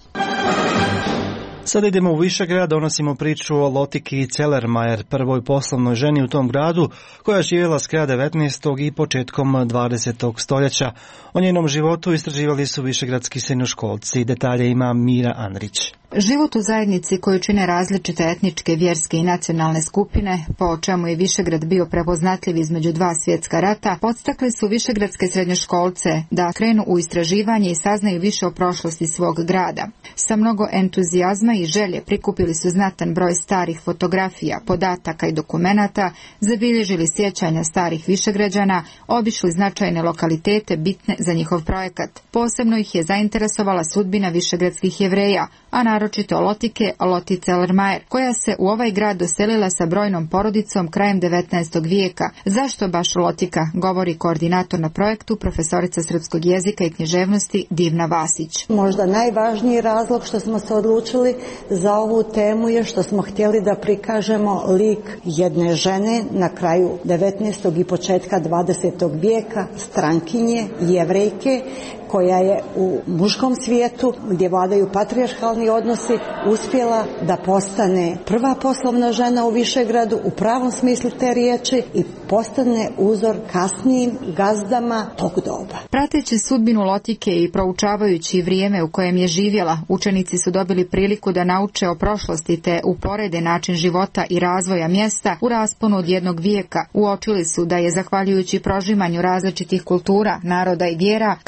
Sada idemo u Višegrad, donosimo priču o Lotiki Celermajer, prvoj poslovnoj ženi u tom gradu, koja živjela s kraja 19. i početkom 20. stoljeća. O njenom životu istraživali su višegradski srednjoškolci. Detalje ima Mira Andrić. Život u zajednici koju čine različite etničke, vjerske i nacionalne skupine, po čemu je Višegrad bio prepoznatljiv između dva svjetska rata, podstakli su višegradske srednjoškolce da krenu u istraživanje i saznaju više o prošlosti svog grada. Sa mnogo entuzijazma i želje prikupili su znatan broj starih fotografija, podataka i dokumenata, zabilježili sjećanja starih Višegrađana, obišli značajne lokalitete bitne za njihov projekat. Posebno ih je zainteresovala sudbina višegradskih Jevreja, a naročito Lotike Loti Celermajer, koja se u ovaj grad doselila sa brojnom porodicom krajem 19. vijeka. Zašto baš Lotika, govori koordinator na projektu, profesorica srpskog jezika i književnosti Divna Vasić. Možda najvažniji razlog što smo se odlučili za ovu temu je što smo htjeli da prikažemo lik jedne žene na kraju 19. i početka 20. vijeka, strankinje, Jevrejke, koja je u muškom svijetu, gdje vladaju patrijarhalni odnosi, uspjela da postane prva poslovna žena u Višegradu u pravom smislu te riječi i postane uzor kasnijim gazdama tog doba. Prateći sudbinu Lotike i proučavajući vrijeme u kojem je živjela, učenici su dobili priliku da nauče o prošlosti te uporede način života i razvoja mjesta u rasponu od jednog vijeka. Uočili su da je zahvaljujući prožimanju različitih kultura, naroda i vjera, kao i posljednjih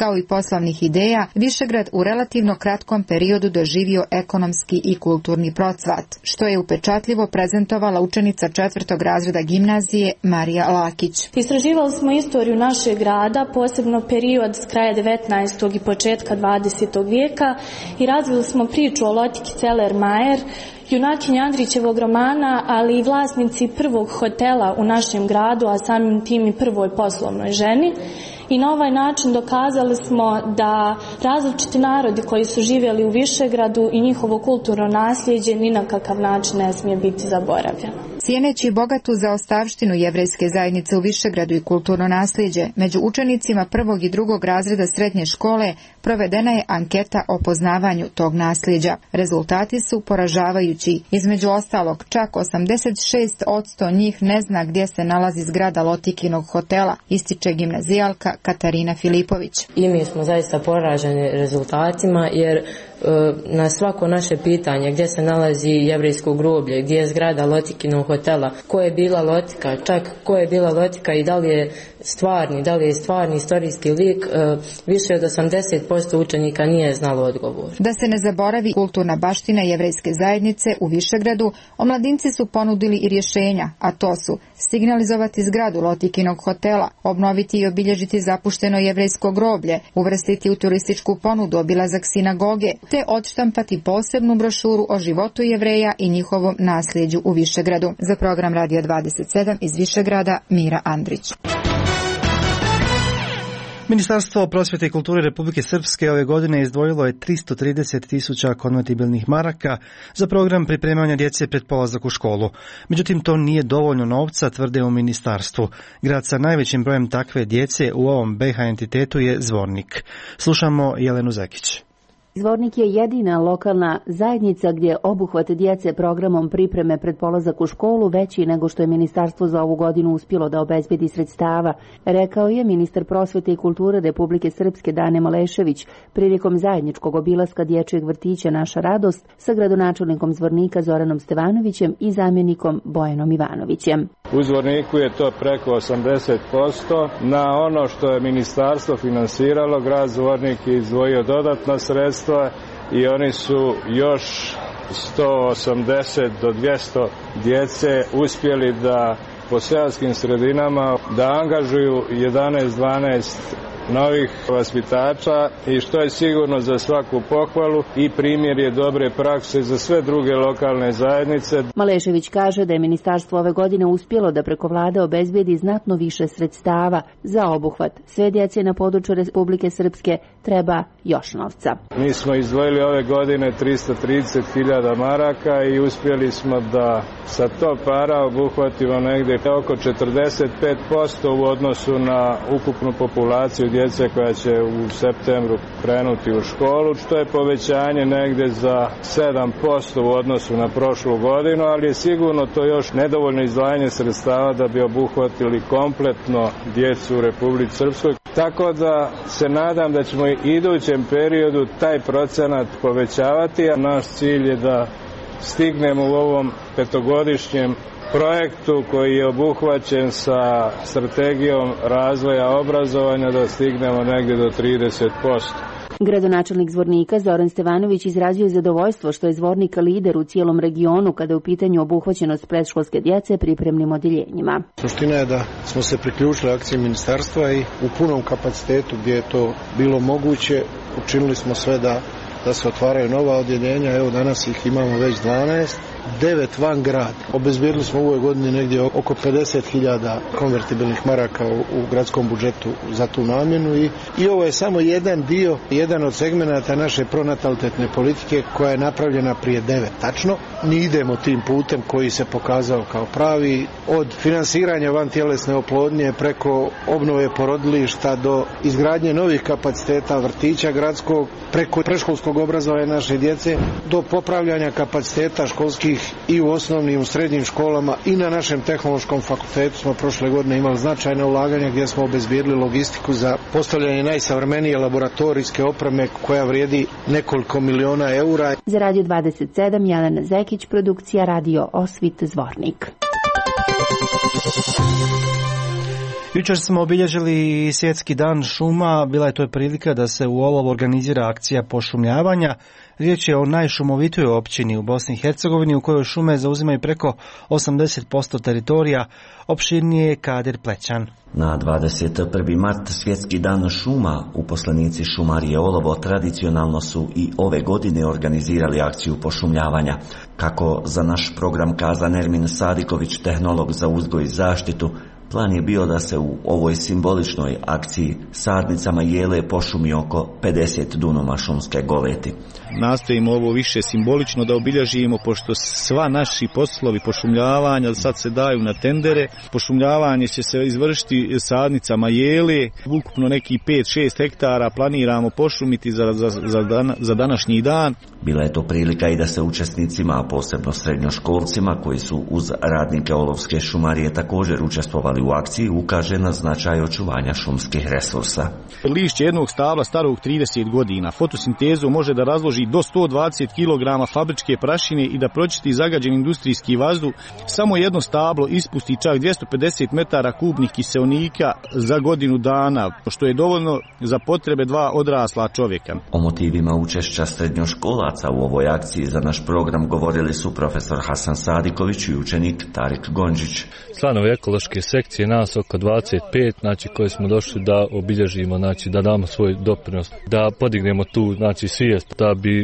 poslovnih ideja, Višegrad u relativno kratkom periodu doživio ekonomski i kulturni procvat, što je upečatljivo prezentovala učenica 4. razreda gimnazije Marija Lakić. Istraživali smo istoriju našeg grada, posebno period s kraja 19. i početka 20. vijeka i razvili smo priču o Lotiki Celer-Majer, junakinji Andrićevog romana, ali i vlasnici prvog hotela u našem gradu, a samim tim i prvoj poslovnoj ženi. I na ovaj način dokazali smo da različiti narodi koji su živjeli u Višegradu i njihovo kulturno nasljeđe ni na kakav način ne smije biti zaboravljeno. Cijeneći bogatu zaostavštinu jevrejske zajednice u Višegradu i kulturno nasljeđe, među učenicima 1. i 2. razreda srednje škole provedena je anketa o poznavanju tog nasljeđa. Rezultati su poražavajući. Između ostalog, čak 86% njih ne zna gdje se nalazi zgrada Lotikinog hotela, ističe gimnazijalka Katarina Filipović. I mi smo zaista poraženi rezultatima jer na svako naše pitanje gdje se nalazi jevrejsko groblje, gdje je zgrada Lotikinog hotela, ko je bila Lotika, čak ko je bila Lotika i da li je stvarni istorijski lik, više od 80% učenika nije znalo odgovor. Da se ne zaboravi kulturna baština jevrejske zajednice u Višegradu, omladinci su ponudili i rješenja, a to su signalizovati zgradu Lotikinog hotela, obnoviti i obilježiti zapušteno jevrejsko groblje, uvrstiti u turističku ponudu obilazak sinagoge, te odštampati posebnu brošuru o životu Jevreja i njihovom nasljeđu u Višegradu. Za program Radio 27 iz Višegrada, Mira Andrić. Ministarstvo prosvjete i kulture Republike Srpske ove godine izdvojilo je 330.000 konvertibilnih maraka za program pripremanja djece pred polazak u školu. Međutim, to nije dovoljno novca, tvrde u ministarstvu. Grad sa najvećim brojem takve djece u ovom BiH entitetu je Zvornik. Slušamo Jelenu Zekić. Zvornik je jedina lokalna zajednica gdje obuhvat djece programom pripreme pred polazak u školu veći nego što je ministarstvo za ovu godinu uspjelo da obezbedi sredstava, rekao je ministar prosvjete i kulture Republike Srpske Dane Malešević prilikom zajedničkog obilaska dječjeg vrtića Naša radost sa gradonačelnikom Zvornika Zoranom Stevanovićem i zamjenikom Bojanom Ivanovićem. U Zvorniku je to preko 80%. Na ono što je ministarstvo finansiralo, grad Zvornik je izdvojio dodatna sredstva i oni su još 180 do 200 djece uspjeli da po seoskim sredinama da angažuju 11-12 novih vaspitača i što je sigurno za svaku pohvalu i primjer je dobre prakse za sve druge lokalne zajednice. Malešević kaže da je ministarstvo ove godine uspjelo da preko vlade obezbedi znatno više sredstava za obuhvat sve djece na području Republike Srpske, treba još novca. Mi smo izdvojili ove godine 330.000 maraka i uspjeli smo da sa to para obuhvatimo negdje oko 45% u odnosu na ukupnu populaciju djece koja će u septembru krenuti u školu, što je povećanje negdje za 7% u odnosu na prošlu godinu, ali je sigurno to još nedovoljno izdvajanje sredstava da bi obuhvatili kompletno djecu u Republici Srpskoj. Tako da se nadam da ćemo i idućem periodu taj procenat povećavati, a naš cilj je da stignemo u ovom petogodišnjem projektu koji je obuhvaćen sa strategijom razvoja obrazovanja da stignemo negdje do 30%. Gradonačelnik Zvornika Zoran Stevanović izrazio zadovoljstvo što je Zvornik lider u cijelom regionu kada je u pitanju obuhvaćenost predškolske djece pripremnim odjeljenjima. Suština je da smo se priključili akciji ministarstva i u punom kapacitetu gdje je to bilo moguće učinili smo sve da se otvaraju nova odjeljenja. Evo danas ih imamo već 12. 9 van grad. Obezbijedili smo u ovoj godini negdje oko 50.000 konvertibilnih maraka u gradskom budžetu za tu namjenu i ovo je samo jedan dio, jedan od segmenata naše pronatalitetne politike koja je napravljena prije 9 tačno. Mi idemo tim putem koji se pokazao kao pravi, od finansiranja vantjelesne oplodnje preko obnove porodilišta do izgradnje novih kapaciteta vrtića gradskog, preko predškolskog obrazovanja naše djece do popravljanja kapaciteta školskih i u osnovnim i u srednjim školama i na našem tehnološkom fakultetu smo prošle godine imali značajne ulaganja gdje smo obezbijedili logistiku za postavljanje najsavremenije laboratorijske opreme koja vrijedi nekoliko miliona eura. Za Radio 27 Jelena Zekić, produkcija Radio Osvit Zvornik. Jučer smo obilježili Svjetski dan šuma, bila je to prilika da se u Olovo organizira akcija pošumljavanja. Riječ je o najšumovitoj općini u Bosni i Hercegovini u kojoj šume zauzimaju preko 80% teritorija, opširnije je Kadir Plećan. Na 21. mart, Svjetski dan šuma, uposlenici šumarije Olovo tradicionalno su i ove godine organizirali akciju pošumljavanja. Kako za naš program kaza Nermin Sadiković, tehnolog za uzgoj i zaštitu, plan je bio da se u ovoj simboličnoj akciji sadnicama jele pošumi oko 50 dunuma šumske goleti. Nastojimo ovo više simbolično da obilježimo, pošto sva naši poslovi pošumljavanja sad se daju na tendere. Pošumljavanje će se izvršiti sadnicama jele, ukupno neki 5-6 hektara planiramo pošumiti za današnji dan. Bila je to prilika i da se učesnicima, a posebno srednjoškolcima koji su uz radnike Olovske šumarije također učestvovali u akciji, ukaže na značaj očuvanja šumskih resursa. Lišće jednog stabla starog 30 godina fotosintezu može da razloži do 120 kg fabričke prašine i da pročisti zagađen industrijski vazduh. Samo jedno stablo ispusti čak 250 metara kubnih kiseonika za godinu dana, što je dovoljno za potrebe 2 odrasla čovjeka. O motivima učešća srednjoškolaca u ovoj akciji za naš program govorili su profesor Hasan Sadiković i učenik Tarik Gondžić. Članovi ekološke sekcije, nas oko 25, znači koji smo došli da obilježimo, znači da damo svoj doprinos, da podignemo tu, znači svijest, da bi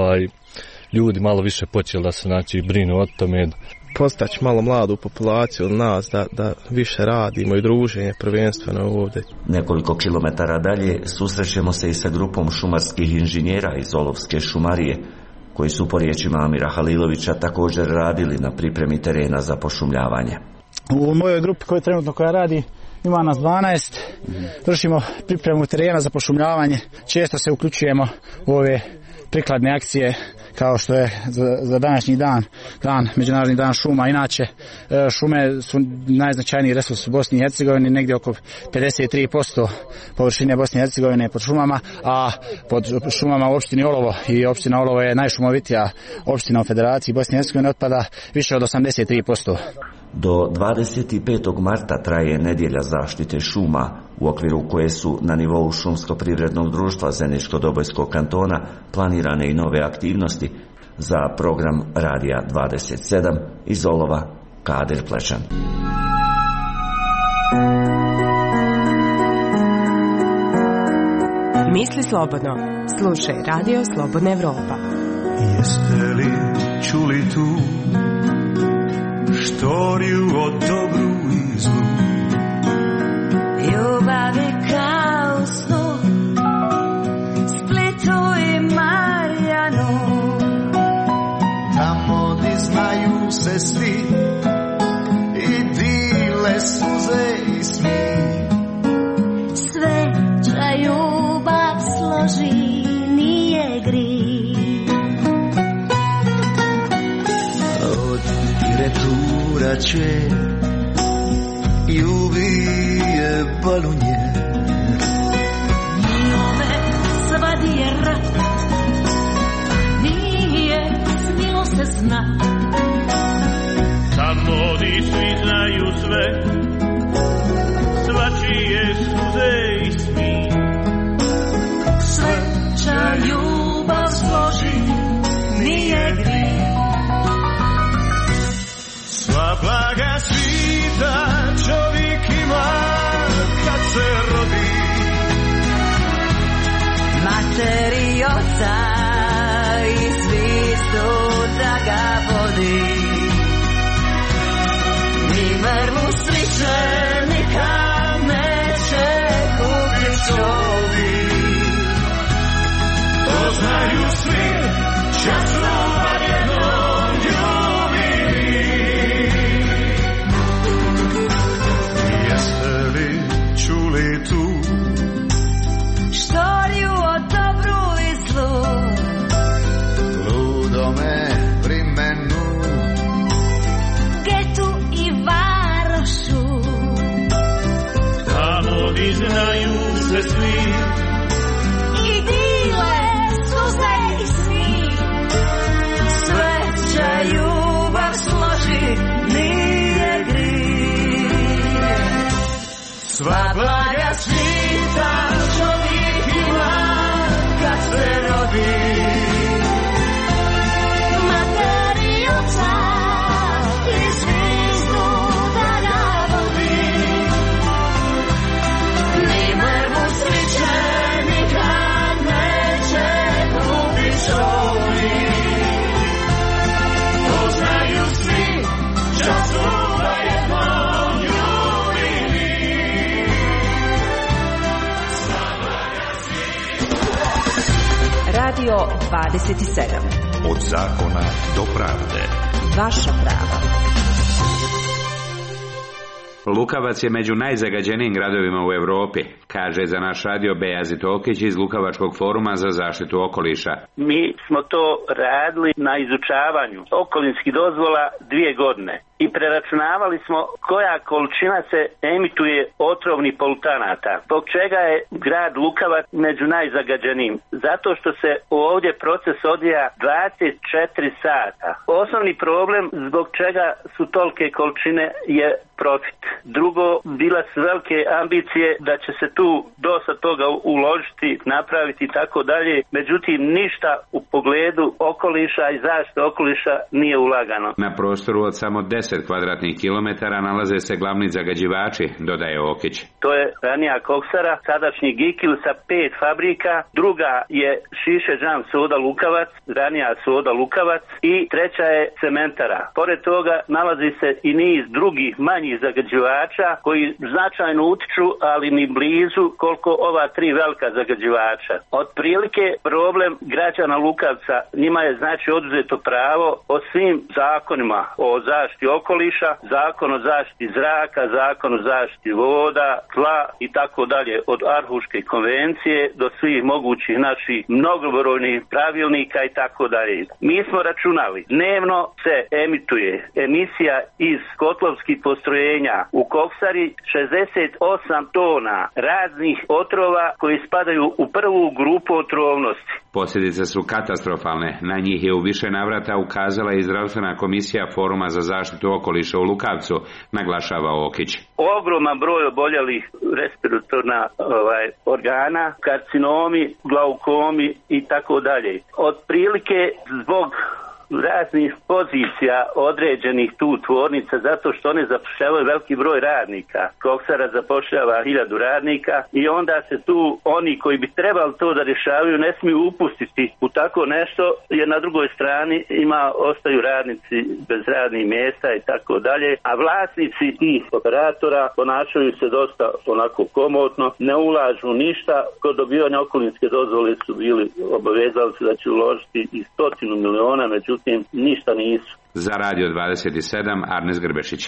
ljudi malo više počeli da se, znači, brinu o tome. Postaći malo mladu populaciju od nas, da više radimo i druženje prvenstveno ovdje. Nekoliko kilometara dalje susrećemo se i sa grupom šumarskih inženjera iz Olovske šumarije, koji su po riječima Amira Halilovića također radili na pripremi terena za pošumljavanje. U mojoj grupi koja radi ima nas 12, vršimo pripremu terena za pošumljavanje, često se uključujemo u ove prikladne akcije kao što je za današnji dan Međunarodni dan šuma. Inače, šume su najznačajniji resurs u Bosni i Hercegovini, negdje oko 53% površine Bosne i Hercegovine pod šumama, a pod šumama u opštini Olovo, i opština Olovo je najšumovitija opština u Federaciji Bosne i Hercegovine, otpada više od 83%. Do 25. marta traje nedjelja zaštite šuma, u okviru koje su na nivou Šumsko-privrednog društva Zeničko-Dobojskog kantona planirane i nove aktivnosti. Za program Radija 27 iz Olova, Kadir Plećan. Misli slobodno, slušaj Radio Slobodna Evropa. Jeste li čuli tu štoriju o dobru i zlu? Ljubav je kao snu, Splitu i Marjanu. Tamo gdje znaju se svi i dile suze i smih. Sveća ljubav složi, nije grih. Od diretura će i ubije balunjer. Njome svadi je rat, nije smilo se zna. Tamo di svi znaju sve, svačije suze i smih. Sveća ljubav složi, nije grih. Sva blaga svita čovjek ima kad se rodi. Materi oca i svi su da ga vodi. Ni vrlu sriće, ni kameće kupit čovjek. To znaju svi, časova jednom ljubili. Jeste li čuli tu štoriju o dobru i zlu? Ludome vrimenu, Getu i varošu. Tamo di znaju se svi I dile suze i smih. Sveća ljubav složi, nije grih. Sva blaga svita čovjek ima kad se rodi. Materi oca i zvizdu da navodi. Ni mrvu sliče nikad neće gubit čovjek. To znaju svi što su jednom ljubili. Radio 27. Od zakona do pravde. Vaša prava. Lukavac je među najzagađenijim gradovima u Europi, kaže za naš radio Bejazit Okić iz Lukavačkog foruma za zaštitu okoliša. Mi smo to radili na izučavanju okolinskih dozvola 2 godine i preračunavali smo koja količina se emituje otrovnih polutanata. Zbog čega je grad Lukavac među najzagađenijim? Zato što se ovdje proces odvija 24 sata. Osnovni problem zbog čega su tolike količine je profit. Drugo, bila su velike ambicije da će se tu dosta toga uložiti, napraviti i tako dalje. Međutim, ništa u pogledu okoliša i zaštite okoliša nije ulagano. Na prostoru od samo 10 kvadratnih kilometara nalaze se glavni zagađivači, dodaje Okić. To je ranija koksara, sadašnji Gikil sa 5 fabrika, druga je Šiše Džam soda Lukavac, ranija soda Lukavac i treća je cementara. Pored toga nalazi se i niz drugih manjih zagađivača koji značajno utiču, ali ni blizu koliko ova 3 velika zagađivača. Otprilike problem građana Lukavca, njima je znači oduzeto pravo o svim zakonima o zaštiti okoliša, zakon o zaštiti zraka, zakon o zaštiti voda, tla i tako dalje, od Arhuške konvencije do svih mogućih naših mnogobrojnih pravilnika i tako dalje. Mi smo računali, dnevno se emituje emisija iz kotlovskih postrojenja u koksari 68 tona raznih otrova koji spadaju u prvu grupu otrovnosti. Posljedice su katastrofalne. Na njih je u više navrata ukazala i zdravstvena komisija Foruma za zaštitu okoliša u Lukavcu, naglašava Okić. Ogroman broj oboljelih respiratorna organa, karcinomi, glaukomi i tako dalje. Otprilike zbog raznih pozicija određenih tu tvornica, zato što one zapošljavaju veliki broj radnika. Koksara zapošljava 1000 radnika i onda se tu oni koji bi trebali to da rješavaju ne smiju upustiti u tako nešto, jer na drugoj strani ostaju radnici bez radnih mjesta i tako dalje, a vlasnici tih operatora ponašaju se dosta onako komotno, ne ulažu ništa. Kod dobivanja okolinske dozvole su bili obavezali se da će uložiti i 100 miliona, međutim ništa nisu. Za Radio 27, Arnes Grbešić.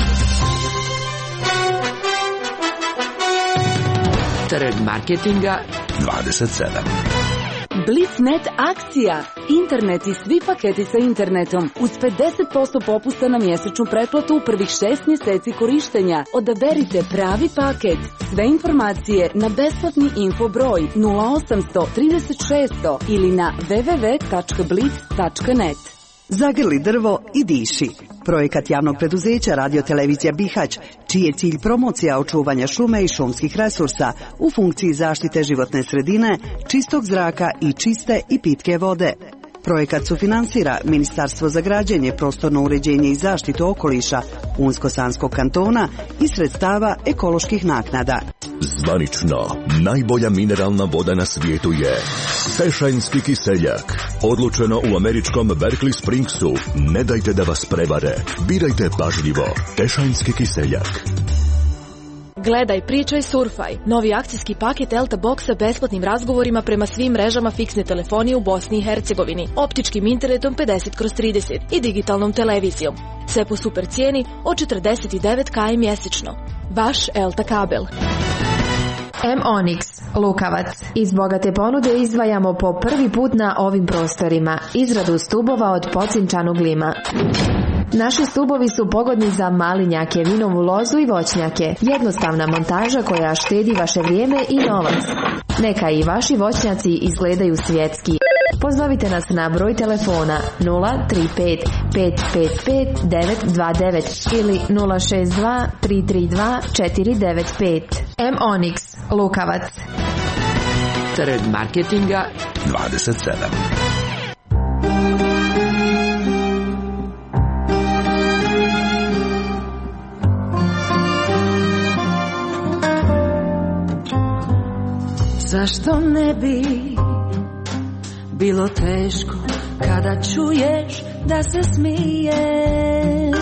Trg marketinga 27. Blitznet akcija. Internet i svi paketi sa internetom uz 50% popusta na mjesečnu pretplatu u prvih 6 mjeseci korištenja. Odaberite pravi paket. Sve informacije na besplatni info broj 0800 3600 ili na www.blitz.net. Zagrli drvo i diši. Projekat javnog preduzeća Radiotelevizija Bihać, čiji je cilj promocija očuvanja šume i šumskih resursa u funkciji zaštite životne sredine, čistog zraka i čiste i pitke vode. Projekat sufinansira Ministarstvo za građenje, prostorno uređenje i zaštitu okoliša Unsko-Sanskog kantona i sredstava ekoloških naknada. Zvanično, najbolja mineralna voda na svijetu je Tešajnski kiseljak. Odlučeno u američkom Berkeley Springsu. Ne dajte da vas prevare. Birajte pažljivo. Tešajnski kiseljak. Gledaj, pričaj, surfaj. Novi akcijski paket Elta Boxa besplatnim razgovorima prema svim mrežama fiksne telefonije u Bosni i Hercegovini, optičkim internetom 50/30 i digitalnom televizijom. Sve po super cijeni od 49 km mjesečno. Vaš Elta kabel. M-Onyx, Lukavac. Iz bogate ponude izdvajamo po prvi put na ovim prostorima izradu stubova od pocinčanog lima. Naši stubovi su pogodni za malinjake, vinovu lozu i voćnjake. Jednostavna montaža koja štedi vaše vrijeme i novac. Neka i vaši voćnjaci izgledaju svjetski. pozovite nas na broj telefona 035 555 929 ili 062 332 495. M-Onyx, Lukavac. Trg marketinga 27. Zašto ne bi bilo teško kada čuješ da se smijem?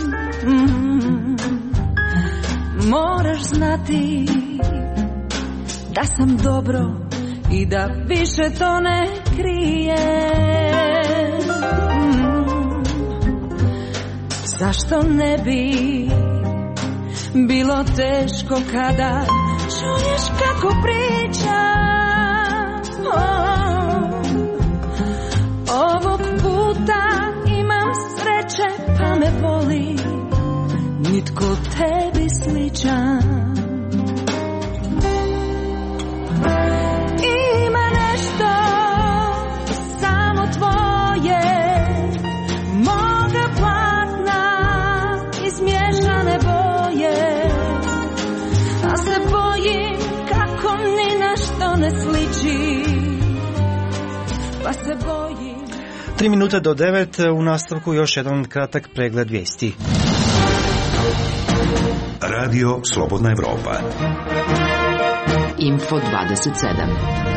Moraš znati da sam dobro i da više to ne krijem. Zašto ne bi bilo teško kada čuješ kako pričam? Ovog puta imam sreće pa me voli nitko tebi sličan. Ima nešto samo tvoje, moga platna izmiješane boje, a se bojim kako ni na što ne sliči, pa se bojim. 3 minute do 9, u nastavku još jedan kratak pregled vijesti. Radio Slobodna Evropa. Info 27.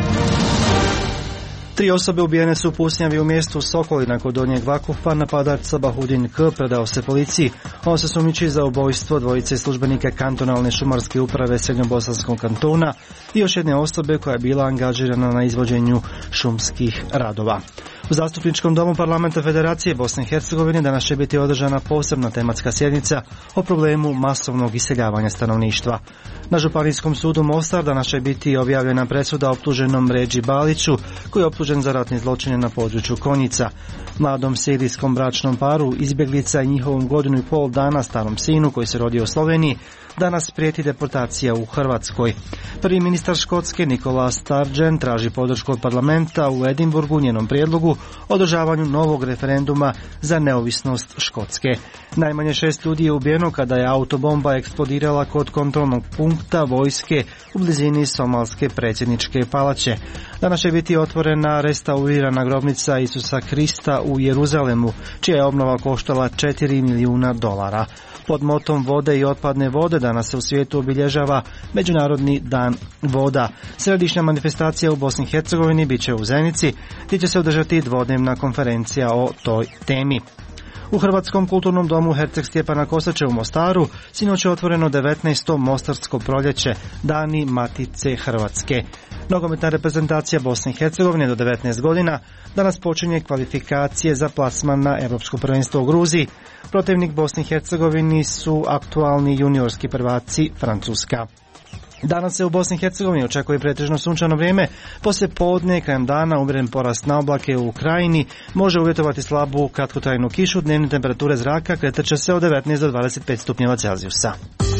3 osobe ubijene su u pucnjavi u mjestu Sokolina kod Donjeg Vakufa. Napadač Sabahudin K. predao se policiji. On se sumnjiči za ubojstvo dvojice službenika kantonalne šumarske uprave Srednjobosanskog kantona i još jedne osobe koja je bila angažirana na izvođenju šumskih radova. U Zastupničkom domu Parlamenta Federacije Bosne i Hercegovine danas će biti održana posebna tematska sjednica o problemu masovnog iseljavanja stanovništva. Na Županijskom sudu Mostar danas će biti objavljena presuda optuženom Redži Baliću, koji je optužen za ratne zločine na području Konjica. Mladom sirijskom bračnom paru, izbjeglica i njihovom 1,5 godina dana starom sinu koji se rodio u Sloveniji, danas prijeti deportacija u Hrvatskoj. Prvi ministar Škotske Nicola Sturgeon traži podršku od parlamenta u Edinburgu njenom prijedlogu o održavanju novog referenduma za neovisnost Škotske. Najmanje 6 ljudi je ubijeno kada je autobomba eksplodirala kod kontrolnog punkta vojske u blizini Somalske predsjedničke palače. Danas će biti otvorena restaurirana grobnica Isusa Krista u Jeruzalemu, čija je obnova koštala $4 milijuna. Pod motom vode i otpadne vode danas se u svijetu obilježava Međunarodni dan voda. Središnja manifestacija u Bosni i Hercegovini bit će u Zenici, gdje će se održati dvodnevna konferencija o toj temi. U Hrvatskom kulturnom domu Herceg Stjepana Kosače u Mostaru sinoć je otvoreno 19. Mostarsko proljeće, Dani Matice Hrvatske. Nogometna reprezentacija Bosne i Hercegovine do 19 godina danas počinje kvalifikacije za plasman na Europsko prvenstvo u Gruziji. Protivnik Bosni i Hercegovini su aktualni juniorski prvaci Francuska. Danas se u Bosni i Hercegovini očekuje pretežno sunčano vrijeme, poslije podne krajem dana umjeren porast na oblake u krajini, može uvjetovati slabu kratkotrajnu kišu, dnevne temperature zraka kretat će se od 19 do 25 stupnjeva Celzijusa.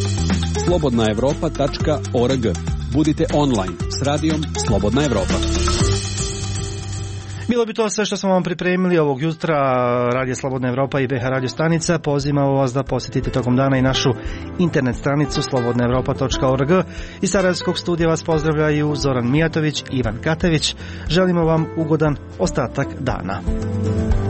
slobodnaevropa.org. Budite online s radijom Slobodna Evropa. Bilo bi to sve što smo vam pripremili ovog jutra. Radio Slobodna Evropa i BH radio stanica. Pozivamo vas da posjetite tokom dana i našu internet stranicu slobodnaevropa.org. Iz Sarajevskog studija vas pozdravljaju Zoran Mijatović i Ivan Katević. Želimo vam ugodan ostatak dana.